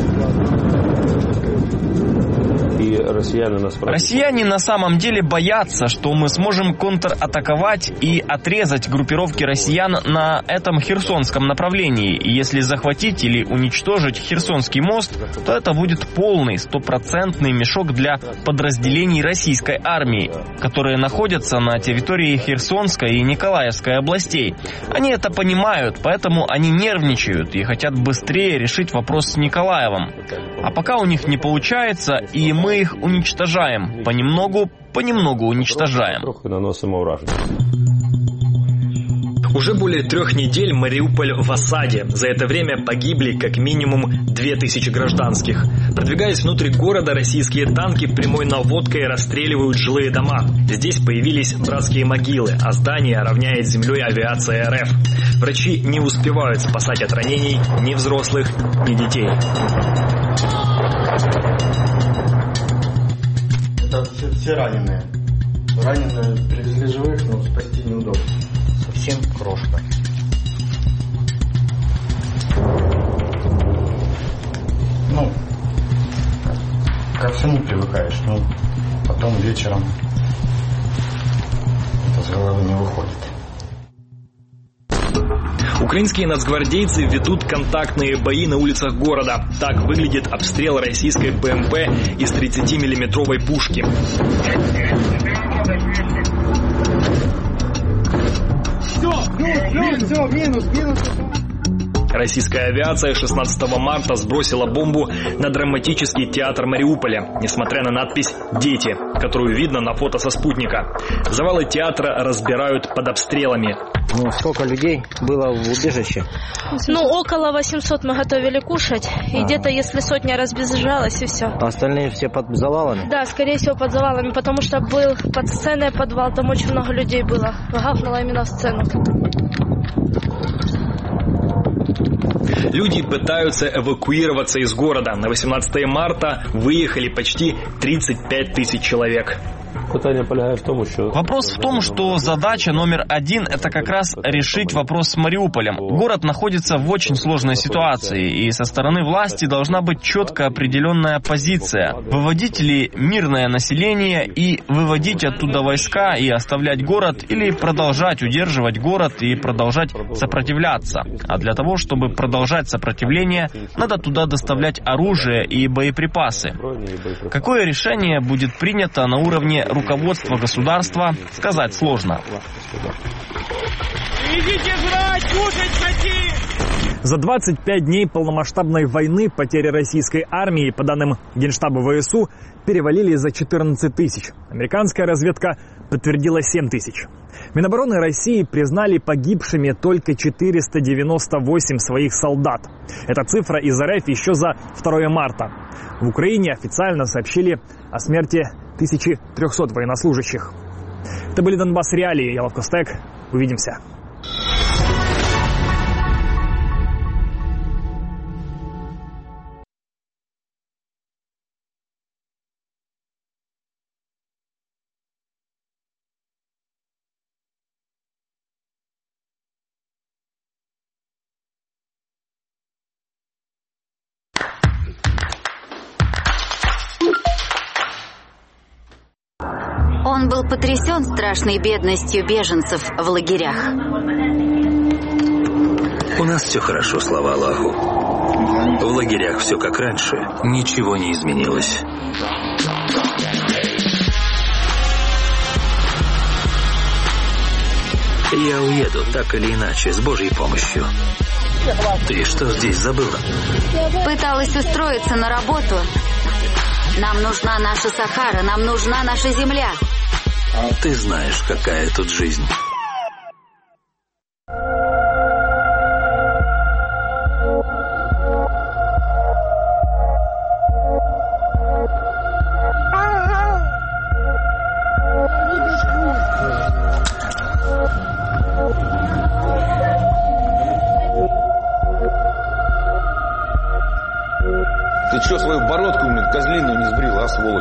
Speaker 15: Россияне на самом деле боятся, что мы сможем контратаковать и отрезать группировки россиян на этом Херсонском направлении. И если захватить или уничтожить Херсонский мост, то это будет полный, стопроцентный мешок для подразделений российской армии, которые находятся на территории Херсонской и Николаевской областей. Они это понимают, поэтому они нервничают и хотят быстрее решить вопрос с Николаевым. А пока у них не получается, и мы их уничтожаем. Понемногу, понемногу уничтожаем.
Speaker 11: Уже более трех недель Мариуполь в осаде. За это время погибли как минимум две тысячи гражданских. Продвигаясь внутрь города, российские танки прямой наводкой расстреливают жилые дома. Здесь появились братские могилы, а здание равняет с землей авиация РФ. Врачи не успевают спасать от ранений ни взрослых, ни детей.
Speaker 23: Это все, все раненые. Раненые привезли живых, но спасти неудобно. Совсем крошка. Ну, ко всему привыкаешь, но потом вечером это с головы не выходит.
Speaker 11: Украинские нацгвардейцы ведут контактные бои на улицах города. Так выглядит обстрел российской ПМП из тридцатимиллиметровой пушки.
Speaker 20: Все, все, все, минус, минус.
Speaker 11: Российская авиация шестнадцатого марта сбросила бомбу на драматический театр Мариуполя, несмотря на надпись «Дети», которую видно на фото со спутника. Завалы театра разбирают под обстрелами.
Speaker 24: Ну, сколько людей было в убежище?
Speaker 6: Ну, около восемьсот мы готовили кушать. И а. где-то, если сотня разбежалась, и все.
Speaker 24: А остальные все под завалами?
Speaker 6: Да, скорее всего, под завалами, потому что был под сценой подвал, там очень много людей было. Гавкнуло именно в сцену.
Speaker 11: Люди пытаются эвакуироваться из города. На восемнадцатое марта выехали почти тридцать пять тысяч человек.
Speaker 15: Вопрос в том, что задача номер один – это как раз решить вопрос с Мариуполем. Город находится в очень сложной ситуации, и со стороны власти должна быть четко определенная позиция. Выводить ли мирное население и выводить оттуда войска и оставлять город, или продолжать удерживать город и продолжать сопротивляться. А для того, чтобы продолжать сопротивление, надо туда доставлять оружие и боеприпасы. Какое решение будет принято на уровне руководство государства, сказать сложно.
Speaker 8: Идите жрать, кушать хотим!
Speaker 11: За двадцать пять дней полномасштабной войны потери российской армии, по данным Генштаба ВСУ, перевалили за четырнадцать тысяч. Американская разведка подтвердила семь тысяч. Минобороны России признали погибшими только четыреста девяносто восемь своих солдат. Эта цифра из РФ еще за второе марта. В Украине официально сообщили о смерти тысячи трёхсот военнослужащих. Это были Донбасс Реалии. Я Лавкостек. Увидимся.
Speaker 9: Он был потрясен страшной бедностью беженцев в лагерях.
Speaker 10: У нас все хорошо, слава Аллаху. В лагерях все как раньше, ничего не изменилось. Я уеду, так или иначе, с Божьей помощью. Ты что здесь забыла?
Speaker 9: Пыталась устроиться на работу. Нам нужна наша Сахара, нам нужна наша земля.
Speaker 10: Ты знаешь, какая тут жизнь.
Speaker 16: Ты что, свою бородку, блин, козлиную не сбрил, а, сволочь?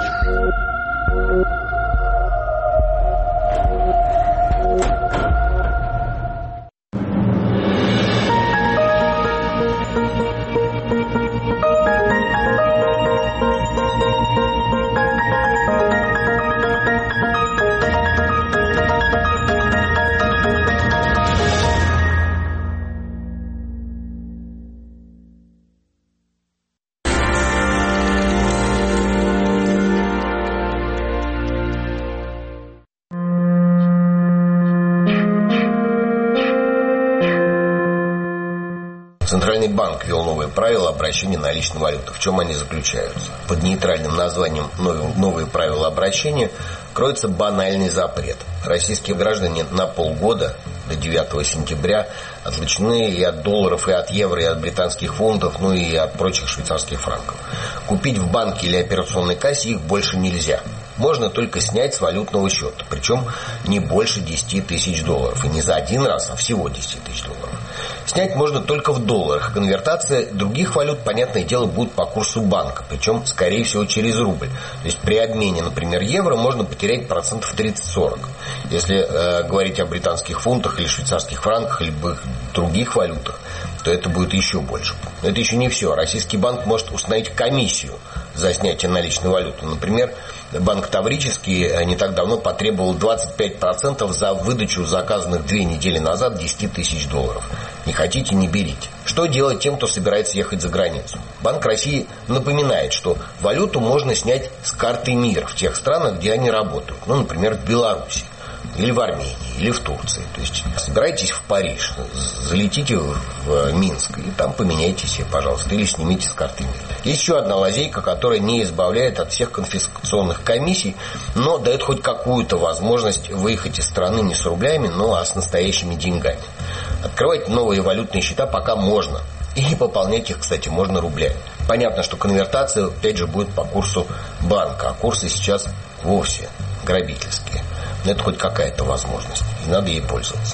Speaker 25: Центральный банк ввел новые правила обращения наличной валюты. В чем они заключаются? Под нейтральным названием «Новые правила обращения» кроется банальный запрет. Российские граждане на полгода до девятого сентября отлучены и от долларов, и от евро, и от британских фунтов, ну и от прочих швейцарских франков. Купить в банке или операционной кассе их больше нельзя. Можно только снять с валютного счета, причем не больше десяти тысяч долларов. И не за один раз, а всего десять тысяч долларов. Снять можно только в долларах. Конвертация других валют, понятное дело, будет по курсу банка, причем, скорее всего, через рубль. То есть при обмене, например, евро можно потерять процентов тридцать-сорок. Если э, говорить о британских фунтах или швейцарских франках, либо других валютах, то это будет еще больше. Но это еще не все. Российский банк может установить комиссию за снятие наличной валюты. Например, банк Таврический не так давно потребовал двадцать пять процентов за выдачу заказанных две недели назад десять тысяч долларов. Не хотите, не берите. Что делать тем, кто собирается ехать за границу? Банк России напоминает, что валюту можно снять с карты мира в тех странах, где они работают. Ну, например, в Беларуси. Или в Армении, или в Турции. То есть собирайтесь в Париж, залетите в Минск и там поменяйте себе, пожалуйста, или снимите с карты мира. Есть еще одна лазейка, которая не избавляет от всех конфискационных комиссий, но дает хоть какую-то возможность выехать из страны не с рублями, но а с настоящими деньгами. Открывать новые валютные счета пока можно. И пополнять их, кстати, можно рублями. Понятно, что конвертация, опять же, будет по курсу банка, а курсы сейчас вовсе грабительские. Но это хоть какая-то возможность, и надо ей пользоваться.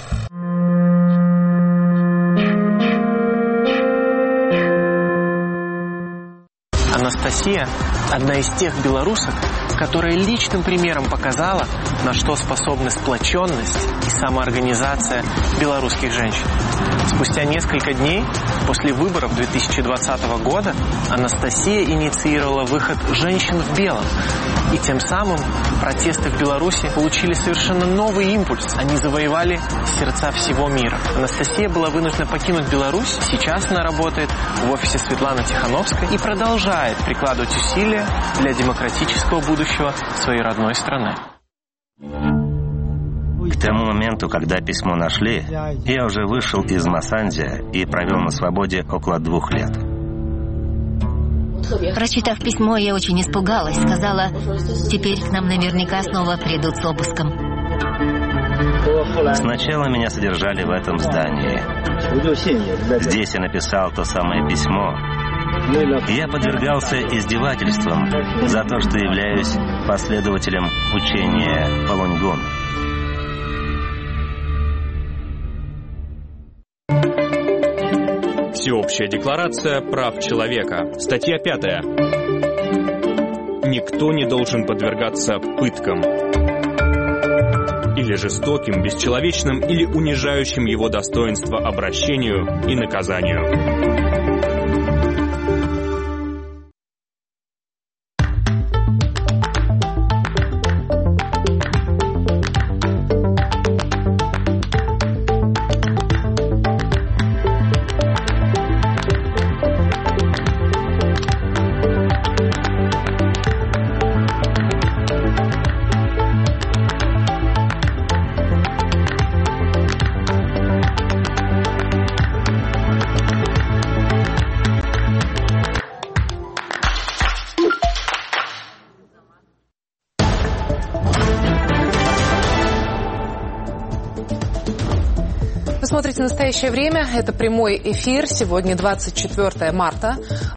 Speaker 26: Анастасия – одна из тех белорусок, которая личным примером показала, на что способны сплоченность и самоорганизация белорусских женщин. Спустя несколько дней после выборов две тысячи двадцатого года Анастасия инициировала выход женщин в белом. И тем самым протесты в Беларуси получили совершенно новый импульс. Они завоевали сердца всего мира. Анастасия была вынуждена покинуть Беларусь. Сейчас она работает в офисе Светланы Тихановской и продолжает прикладывать усилия для демократического будущего своей родной страны.
Speaker 7: К тому моменту, когда письмо нашли, я уже вышел из Масанди и провел на свободе около двух лет.
Speaker 9: Прочитав письмо, я очень испугалась. Сказала, теперь к нам наверняка снова придут с обыском.
Speaker 7: Сначала меня содержали в этом здании. Здесь я написал то самое письмо. Я подвергался издевательствам за то, что являюсь последователем учения Фалун-Гонг.
Speaker 12: Всеобщая декларация прав человека. Статья пятая. Никто не должен подвергаться пыткам или жестоким, бесчеловечным или унижающим его достоинство обращению и наказанию.
Speaker 13: Смотрите «Настоящее время». Это прямой эфир. Сегодня двадцать четвёртое марта.